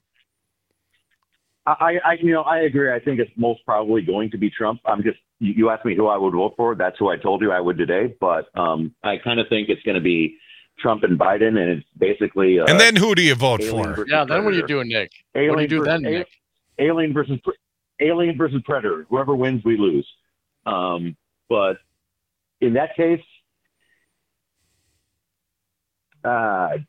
I, I, you know, I agree. I think it's most probably going to be Trump. I'm just, you, you asked me who I would vote for. That's who I told you I would today. But um, I kind of think it's going to be Trump and Biden, and it's basically. Uh, And then who do you vote alien for? versus Yeah, then what are you predator. doing, Nick? Alien What do you do versus- then, a- Nick? Alien versus pre- alien versus predator. Whoever wins, we lose. Um, but in that case, uh,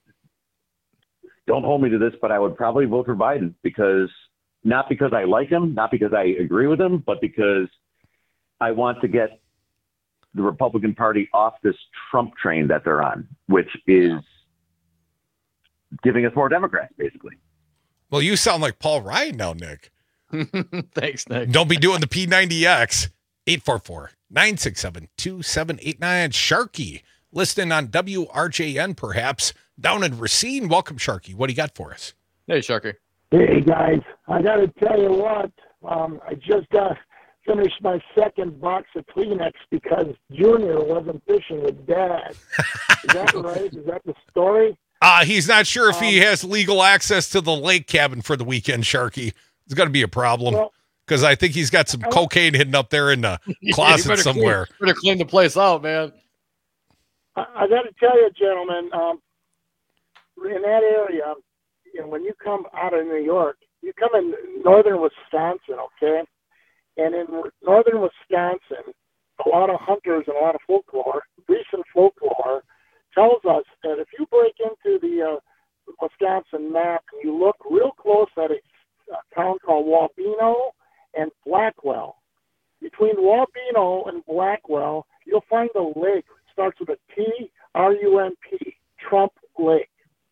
don't hold me to this, but I would probably vote for Biden because not because I like him, not because I agree with him, but because I want to get the Republican Party off this Trump train that they're on, which is giving us more Democrats, basically. Well, you sound like Paul Ryan now, Nick. Thanks, Nick. Don't be doing the P ninety X. eight four four, nine six seven, two seven eight nine. Sharky, listening on W R J N, perhaps, down in Racine. Welcome, Sharky. What do you got for us? Hey, Sharky. Hey guys, I got to tell you what, um, I just got finished my second box of Kleenex because Junior wasn't fishing with Dad. Is that right? Is that the story? Uh, he's not sure if he Um, has legal access to the lake cabin for the weekend, Sharky. It's going to be a problem because I think he's got some cocaine hidden up there in the Yeah, you closet better somewhere. Clean, better clean the place out, man. I, I got to tell you, gentlemen, um, in that area, you know, when you come out of New York, you come in northern Wisconsin, okay? And in northern Wisconsin, a lot of hunters and a lot of folklore, recent folklore, tells us that if you break into the uh, Wisconsin map and you look real close at a, a town called Wabeno and Blackwell, between Wabeno and Blackwell, you'll find a lake. It starts with a T, R U M P, Trump Lake.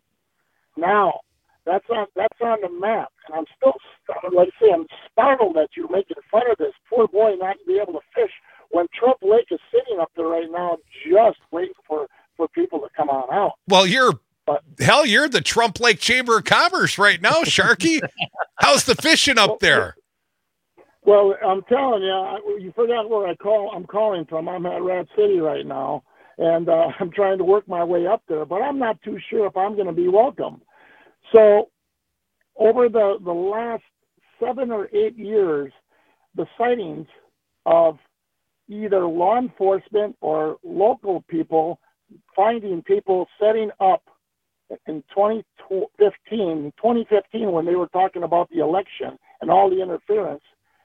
Now, that's on that's on the map, and I'm still, like I say, I'm startled that you're making fun of this poor boy not be able to fish when Trump Lake is sitting up there right now, just waiting for, for people to come on out. Well, you're hell, you're the Trump Lake Chamber of Commerce right now, Sharky. How's the fishing up there? Well, I'm telling you, I, you forgot where I call. I'm calling from. I'm at Rat City right now, and uh, I'm trying to work my way up there, but I'm not too sure if I'm going to be welcome. So, over the the last seven or eight years, the sightings of either law enforcement or local people finding people setting up in twenty fifteen, twenty fifteen, when they were talking about the election and all the interference.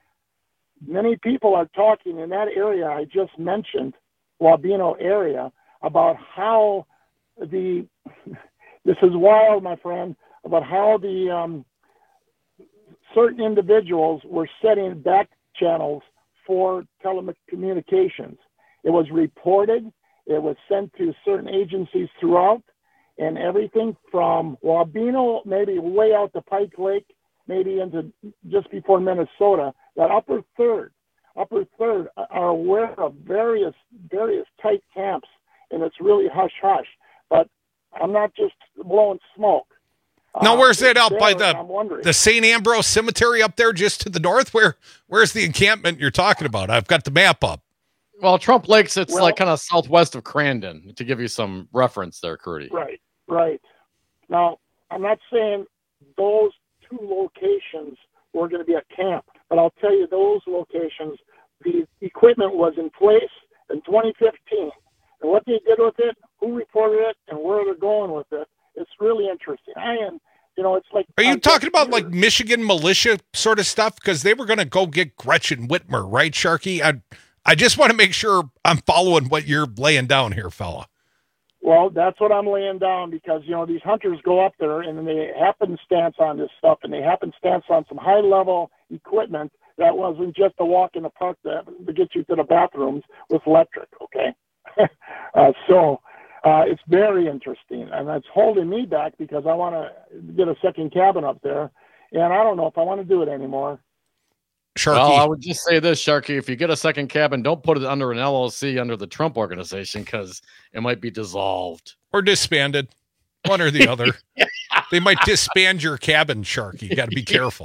Many people are talking in that area I just mentioned, Wabeno area, about how the, this is wild, my friend, about how the um, certain individuals were setting back channels for telecommunications. It was reported, it was sent to certain agencies throughout, and everything from Wabeno, maybe way out to Pike Lake, maybe into just before Minnesota, that upper third, upper third are aware of various various tight camps, and it's really hush hush. But I'm not just blowing smoke. Now, Uh, where's it it's out there, by and I'm the wondering. the Saint Ambrose Cemetery up there, just to the north? Where where's the encampment you're talking about? I've got the map up. Well, Trump Lake sits Well- like kind of southwest of Crandon, to give you some reference there, Curdy. Right, right. Now, I'm not saying those two locations were going to be a camp, but I'll tell you those locations, the equipment was in place in twenty fifteen. And what they did with it, who reported it, and where they're going with it, it's really interesting. I am, you know, it's like... Are you I'm talking just about like Michigan militia sort of stuff? Because they were going to go get Gretchen Whitmer, right, Sharky? I I just want to make sure I'm following what you're laying down here, fella. Well, that's what I'm laying down because, you know, these hunters go up there and they happenstance on this stuff, and they happenstance on some high-level equipment that wasn't just a walk in the park that, to get you to the bathrooms with electric, okay? uh, so uh, it's very interesting, and it's holding me back because I want to get a second cabin up there, and I don't know if I want to do it anymore. Sharky. Well, I would just say this, Sharky. If you get a second cabin, don't put it under an L L C under the Trump organization because it might be dissolved. Or disbanded. One or the other. Yeah. They might disband your cabin, Sharky. You got to be careful.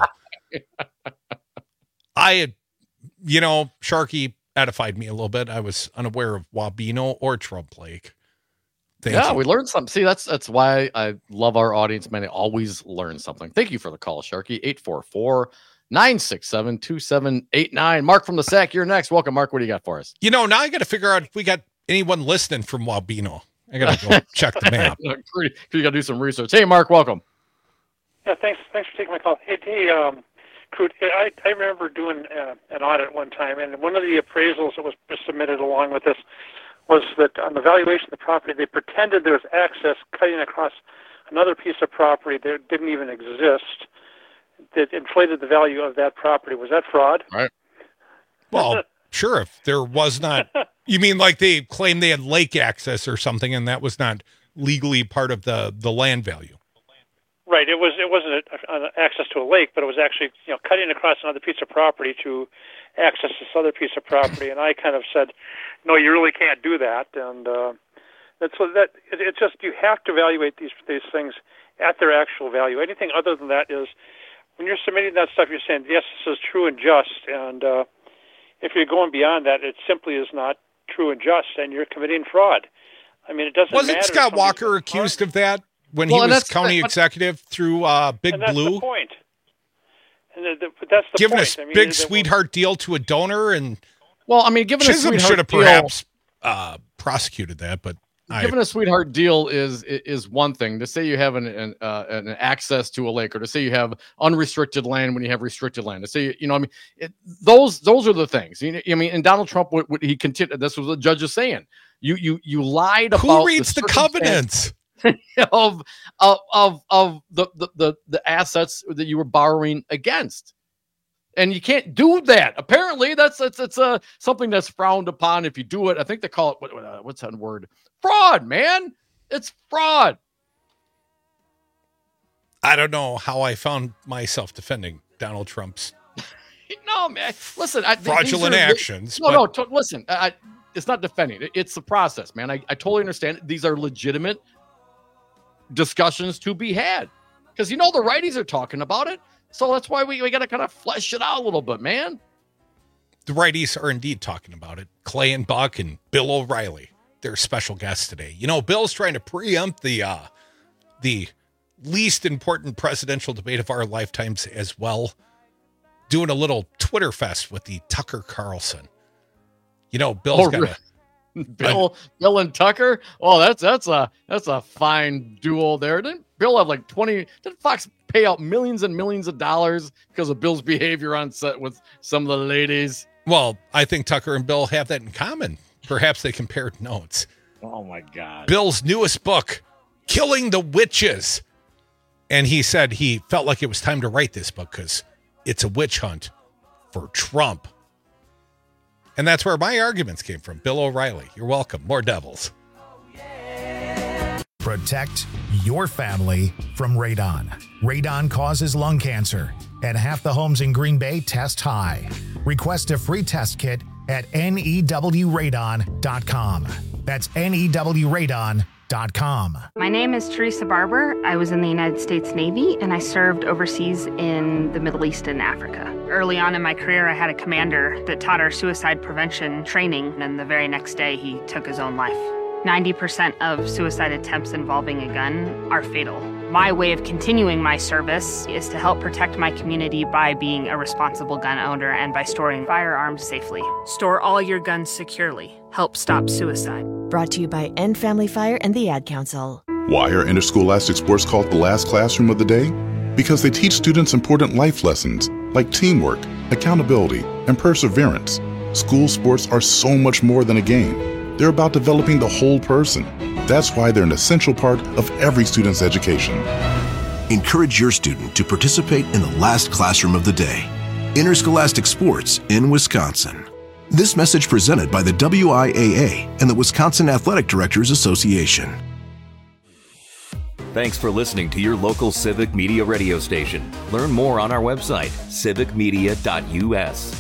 I, you know, Sharky edified me a little bit. I was unaware of Wabeno or Trump Lake. Thank yeah, you. we learned something. See, that's that's why I love our audience, man. I always learn something. Thank you for the call, Sharky. eight four four, nine six seven, two seven eight nine. Mark from the Sack, you're next. Welcome, Mark. What do you got for us? You know, now I got to figure out if we got anyone listening from Wabeno. I got to go check the map. You got to do some research. Hey, Mark, welcome. Yeah, thanks. Thanks for taking my call. Hey, hey um, Crute, I, I remember doing uh, an audit one time, and one of the appraisals that was submitted along with this was that on the valuation of the property, they pretended there was access cutting across another piece of property that didn't even exist that inflated the value of that property. Was that fraud? Right. Well, sure. If there was not, you mean like they claimed they had lake access or something, and that was not legally part of the, the land value. Right. It was. It wasn't a, a, access to a lake, but it was actually, you know, cutting across another piece of property to access this other piece of property. And I kind of said, no, you really can't do that. And uh, that's so that it, it's just you have to evaluate these these things at their actual value. Anything other than that is, when you're submitting that stuff, you're saying yes, this is true and just. And uh, if you're going beyond that, it simply is not true and just, and you're committing fraud. I mean, it doesn't Wasn't matter. Scott Walker accused of that when well, he was that's, county but, executive through uh, Big and that's Blue? The point. And the, the, but that's the Giving point. a I mean, big the, sweetheart deal to a donor, and well, I mean, given Chisholm a should have deal, perhaps uh, prosecuted that, but given I, a sweetheart deal is is one thing. To say you have an an, uh, an access to a lake, or to say you have unrestricted land when you have restricted land. To say, you know, I mean, it, those those are the things. You know, I mean, and Donald Trump, what, what he continued. This was the judge is saying. You you you lied about who reads the, the covenants of of of of the, the the the assets that you were borrowing against. And you can't do that. Apparently, that's it's it's uh, something that's frowned upon if you do it. I think they call it what, uh, what's that word? Fraud, man. It's fraud. I don't know how I found myself defending Donald Trump's no, man. Listen, I, fraudulent are, actions. No, but... no. To, listen, I, it's not defending. It, it's the process, man. I, I totally understand. These are legitimate discussions to be had because you know the righties are talking about it. So that's why we, we got to kind of flesh it out a little bit, man. The righties are indeed talking about it. Clay and Buck and Bill O'Reilly, they're special guests today. You know, Bill's trying to preempt the uh, the least important presidential debate of our lifetimes as well, doing a little Twitter fest with the Tucker Carlson. You know, Bill's oh, got a Bill, Bill and Tucker. Oh, that's that's a that's a fine duo there. Didn't Bill have like twenty? Did Fox pay out millions and millions of dollars because of Bill's behavior on set with some of the ladies? Well, I think Tucker and Bill have that in common. Perhaps they compared notes. Oh my God! Bill's newest book, Killing the Witches, and he said he felt like it was time to write this book because it's a witch hunt for Trump. And that's where my arguments came from. Bill O'Reilly, you're welcome. More devils. Protect your family from radon. Radon causes lung cancer, and half the homes in Green Bay test high. Request a free test kit at N E W radon dot com. That's N E W radon dot com. My name is Teresa Barber. I was in the United States Navy, and I served overseas in the Middle East and Africa. Early on in my career, I had a commander that taught our suicide prevention training, and the very next day, he took his own life. ninety percent of suicide attempts involving a gun are fatal. My way of continuing my service is to help protect my community by being a responsible gun owner and by storing firearms safely. Store all your guns securely. Help stop suicide. Brought to you by End Family Fire and the Ad Council. Why are interscholastic sports called the last classroom of the day? Because they teach students important life lessons like teamwork, accountability, and perseverance. School sports are so much more than a game. They're about developing the whole person. That's why they're an essential part of every student's education. Encourage your student to participate in the last classroom of the day. Interscholastic sports in Wisconsin. This message presented by the W I A A and the Wisconsin Athletic Directors Association. Thanks for listening to your local Civic Media radio station. Learn more on our website, civic media dot u s.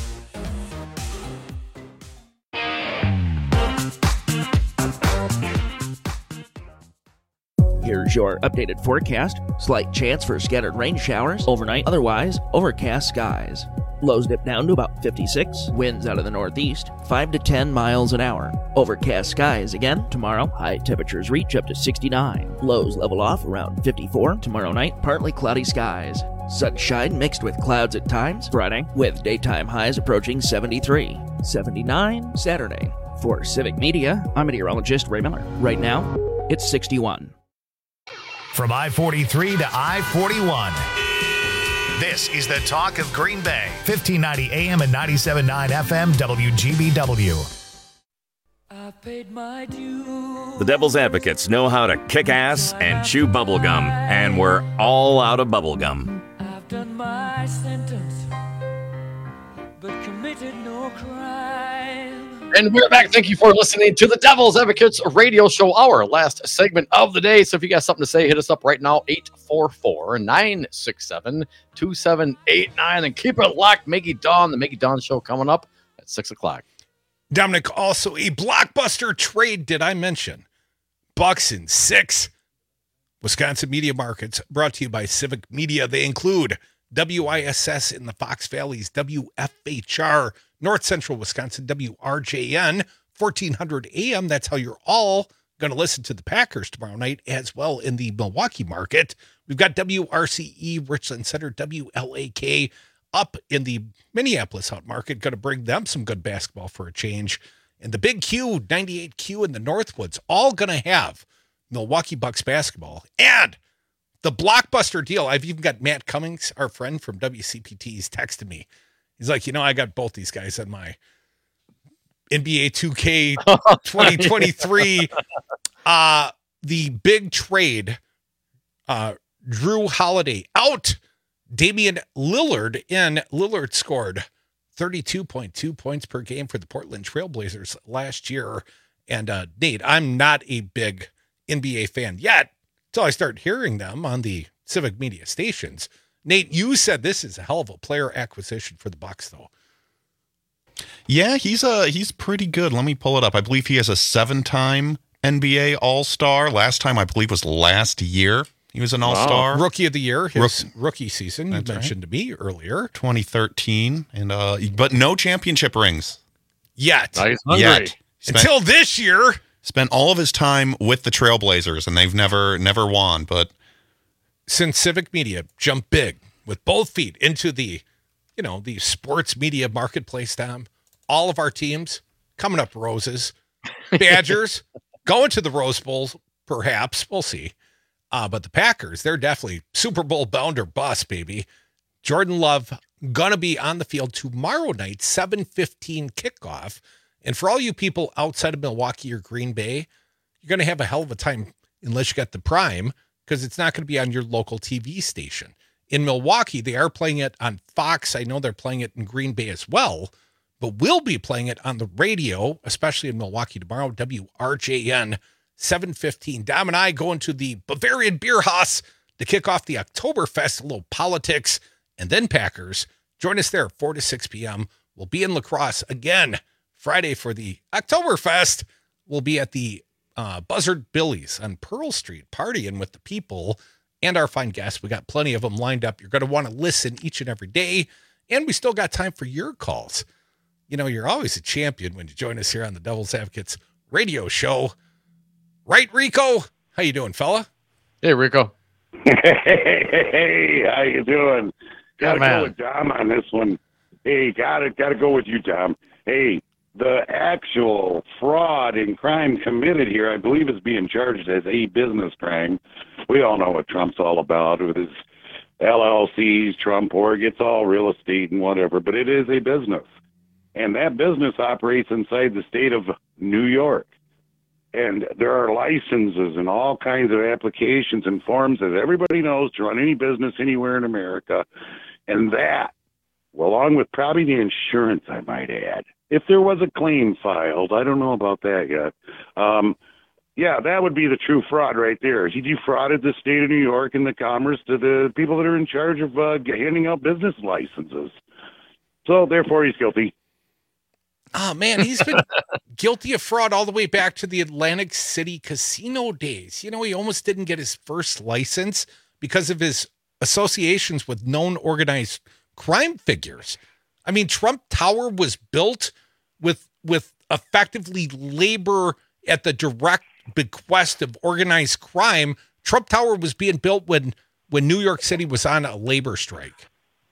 Here's your updated forecast. Slight chance for scattered rain showers overnight, otherwise overcast skies. Lows dip down to about fifty-six. Winds out of the northeast, five to ten miles an hour. Overcast skies again tomorrow. High temperatures reach up to sixty-nine. Lows level off around fifty-four. Tomorrow night, partly cloudy skies. Sunshine mixed with clouds at times. Friday, with daytime highs approaching seventy-three. seventy-nine Saturday. For Civic Media, I'm meteorologist Ray Miller. Right now, it's sixty-one. From I forty-three to I forty-one. This is the talk of Green Bay. fifteen ninety A M and ninety-seven point nine F M W G B W. The Devil's Advocates know how to kick ass and chew bubblegum, and we're all out of bubblegum. I've done my sentence, but committed no crime. And we're back. Thank you for listening to the Devil's Advocates radio show, our last segment of the day. So if you got something to say, hit us up right now, eight four four, nine six seven, two seven eight nine. And keep it locked. Maggie Dawn, the Maggie Dawn show coming up at six o'clock. Dominic, also a blockbuster trade, did I mention? Bucks in six. Wisconsin Media Markets brought to you by Civic Media. They include W I S S in the Fox Valleys, W F H R, North Central Wisconsin, W R J N, fourteen hundred A M. That's how you're all going to listen to the Packers tomorrow night, as well in the Milwaukee market. We've got W R C E, Richland Center, W L A K up in the Minneapolis out market. Going to bring them some good basketball for a change. And the Big Q, ninety-eight Q in the Northwoods, all going to have Milwaukee Bucks basketball. And the blockbuster deal, I've even got Matt Cummings, our friend from W C P T, he's texted me. He's like, you know, I got both these guys on my N B A two K twenty twenty-three. uh, the big trade, uh, Drew Holiday out, Damian Lillard in. Lillard scored thirty-two point two points per game for the Portland Trailblazers last year. And uh, Nate, I'm not a big N B A fan yet until I start hearing them on the Civic Media stations. Nate, you said this is a hell of a player acquisition for the Bucks, though. Yeah, he's a he's pretty good. Let me pull it up. I believe he has a seven-time N B A All-Star. Last time, I believe, was last year. He was an All-Star. Wow. Rookie of the year, his Rook- rookie season. You That's mentioned right. to me earlier. twenty thirteen, and uh, but no championship rings Yet. Nice. yet. Spent, Until this year. Spent all of his time with the Trailblazers, and they've never never won. But since Civic Media jumped big with both feet into the, you know, the sports media marketplace, Tom, all of our teams coming up roses, Badgers going to the Rose Bowl, perhaps. We'll see. Uh, but the Packers, they're definitely Super Bowl bound or bust, baby. Jordan Love going to be on the field tomorrow night, seven fifteen kickoff. And for all you people outside of Milwaukee or Green Bay, you're going to have a hell of a time unless you got the Prime, because it's not going to be on your local T V station. In Milwaukee, they are playing it on Fox. I know they're playing it in Green Bay as well, but we'll be playing it on the radio, especially in Milwaukee tomorrow, W R J N, seven fifteen. Dom and I going to the Bavarian Beer Haus to kick off the Oktoberfest, a little politics, and then Packers. Join us there, four to six p.m. We'll be in La Crosse again Friday for the Oktoberfest. We'll be at the uh, Buzzard Billy's on Pearl Street, partying with the people and our fine guests. We got plenty of them lined up. You're going to want to listen each and every day, and we still got time for your calls. You know, you're always a champion when you join us here on the Devil's Advocates radio show. Right, Rico? How you doing, fella? Hey, Rico. Hey, hey, how you doing? Gotta man. go with Tom on this one. Hey, gotta gotta go with you, Tom. Hey, the actual fraud and crime committed here, I believe, is being charged as a business crime. We all know what Trump's all about with his L L Cs, Trump org. It's all real estate and whatever, but it is a business. And that business operates inside the state of New York. And there are licenses and all kinds of applications and forms, as everybody knows, to run any business anywhere in America. And that, along with probably the insurance, I might add, if there was a claim filed, I don't know about that yet, um, Yeah, that would be the true fraud right there. He defrauded the state of New York and the commerce to the people that are in charge of uh, handing out business licenses. So, therefore, he's guilty. Oh, man, he's been guilty of fraud all the way back to the Atlantic City casino days. You know, he almost didn't get his first license because of his associations with known organized crime figures. I mean, Trump Tower was built with with effectively labor at the direct bequest of organized crime. Trump Tower was being built when when New York City was on a labor strike.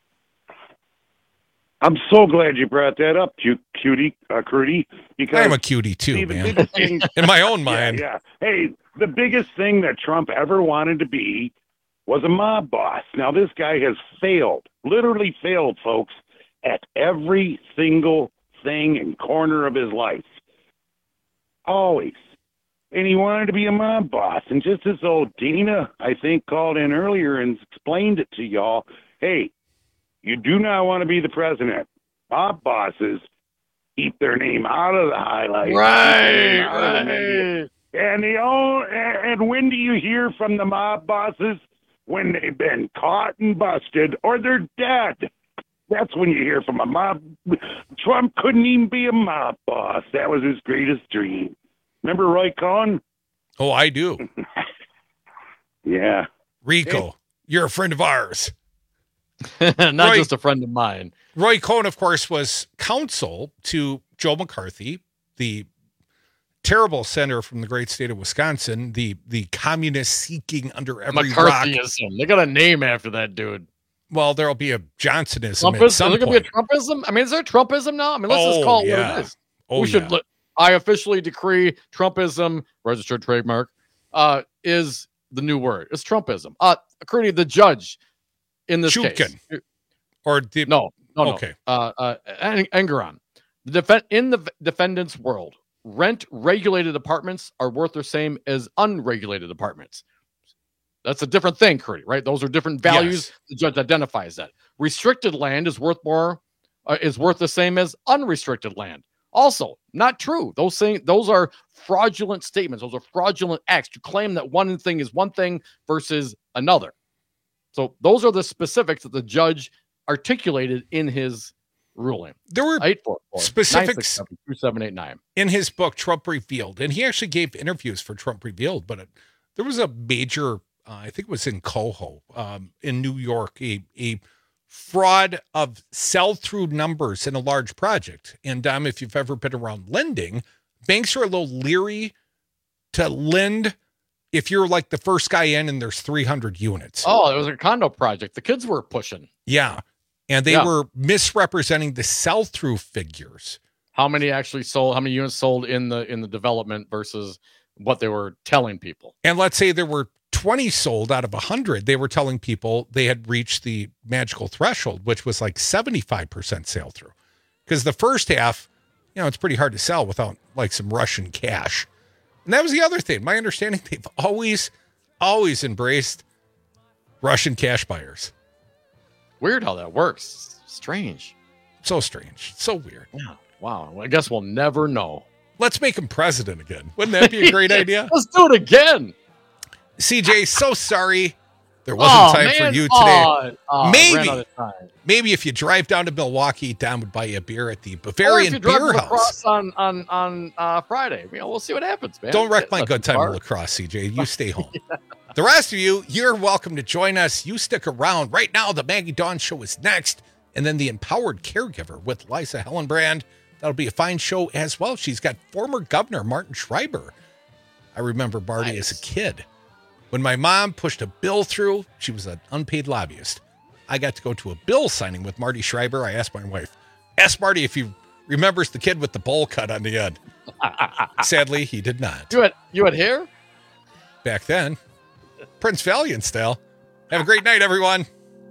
I'm so glad you brought that up, cu- cutie, uh, Crudy. Because I'm a cutie too, see, the man. biggest thing, in my own mind. Yeah, yeah. Hey, the biggest thing that Trump ever wanted to be was a mob boss. Now, this guy has failed, literally failed, folks, at every single thing and corner of his life. Always. And he wanted to be a mob boss. And just as old Dana, I think, called in earlier and explained it to y'all, hey, you do not want to be the president. Mob bosses keep their name out of the highlights. Right, right. And the only, and when do you hear from the mob bosses? When they've been caught and busted or they're dead. That's when you hear from a mob. Trump couldn't even be a mob boss. That was his greatest dream. Remember Roy Cohn? Oh, I do. Yeah. Rico, Hey. you're a friend of ours. Not Roy- just a friend of mine. Roy Cohn, of course, was counsel to Joe McCarthy, the terrible senator from the great state of Wisconsin, the the communist seeking under every rock. McCarthyism. They got a name after that dude. Well, there'll be a Johnsonism Trumpism? at some Is there going to point. be a Trumpism? I mean, is there a Trumpism now? I mean, let's Oh, just call it yeah. what it is. Oh, we should. yeah. Look, I officially decree Trumpism, registered trademark, uh, is the new word. It's Trumpism. Uh, Crudy, the judge in this case. Chutkin. Or the, no, no, no. Okay. Uh, uh, En- Engeron. The defend in the v- defendant's world, rent regulated apartments are worth the same as unregulated apartments. That's a different thing, Crudy, right? Those are different values. Yes. The judge identifies that. Restricted land is worth more, uh, is worth the same as unrestricted land. Also, not true. Those things, those are fraudulent statements. Those are fraudulent acts to claim that one thing is one thing versus another. So those are the specifics that the judge articulated in his ruling. There were eight four four, specifics nine six seven, two seven eight nine. in his book, Trump Revealed, and he actually gave interviews for Trump Revealed, but it, there was a major, uh, I think it was in Coho, um, in New York, a, a fraud of sell-through numbers in a large project. And um, if you've ever been around lending, banks are a little leery to lend if you're like the first guy in and there's three hundred units. Oh, it was a condo project. The kids were pushing. Yeah. And they Yeah. were misrepresenting the sell-through figures. How many actually sold? How many units sold in the in the development versus what they were telling people? And let's say there were twenty sold out of one hundred. They were telling people they had reached the magical threshold, which was like seventy-five percent sale through. Because the first half, you know, it's pretty hard to sell without like some Russian cash. And that was the other thing. My understanding, they've always, always embraced Russian cash buyers. Weird how that works. Strange. So strange. So weird. Yeah. Wow. Well, I guess we'll never know. Let's make him president again. Wouldn't that be a great idea? Let's do it again. C J, so sorry there wasn't Oh, time man. for you today. Oh, oh, ran maybe, out of time. maybe if you drive down to Milwaukee, Don would buy you a beer at the Or if Bavarian you drive Beer to House. lacrosse on on on uh, Friday, you know, we'll see what happens, man. Don't wreck It's my not good too time far. in lacrosse, C J. You stay home. The rest of you, you're welcome to join us. You stick around. Right now, the Maggie Dawn Show is next, and then the Empowered Caregiver with Liza Hellenbrand. That'll be a fine show as well. She's got former Governor Martin Schreiber. I remember Marty Nice. as a kid. When my mom pushed a bill through, she was an unpaid lobbyist. I got to go to a bill signing with Marty Schreiber. I asked my wife, ask Marty if he remembers the kid with the bowl cut on the end. Sadly, he did not. You had you had hair? Back then, Prince Valiant style. Have a great night, everyone.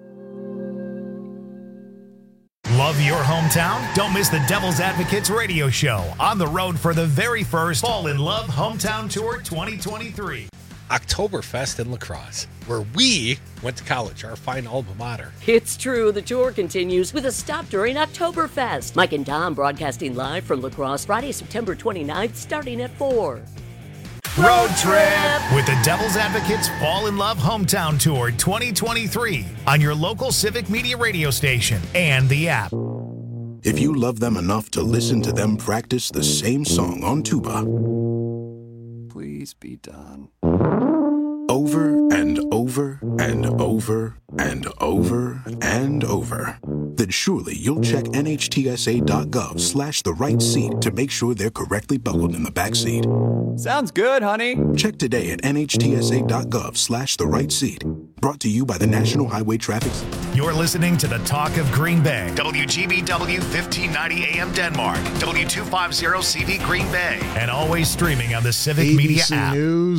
Love your hometown? Don't miss the Devil's Advocates radio show on the road for the very first Fall in Love Hometown Tour twenty twenty-three. Oktoberfest in La Crosse, where we went to college, our fine alma mater. It's true, the tour continues with a stop during Oktoberfest. Mike and Dom broadcasting live from La Crosse Friday, September twenty-ninth, starting at four. Road Trip with the Devil's Advocates Fall in Love Hometown Tour twenty twenty-three on your local Civic Media radio station and the app. If you love them enough to listen to them practice the same song on tuba, please be done. Over and over and over and over and over, then surely you'll check nhtsa.gov slash the right seat to make sure they're correctly buckled in the back seat. Sounds good, honey. Check today at nhtsa.gov slash the right seat. Brought to you by the National Highway Traffic. You're listening to the Talk of Green Bay. W G B W fifteen ninety A M Denmark. W two fifty C V Green Bay. And always streaming on the Civic Media app. News.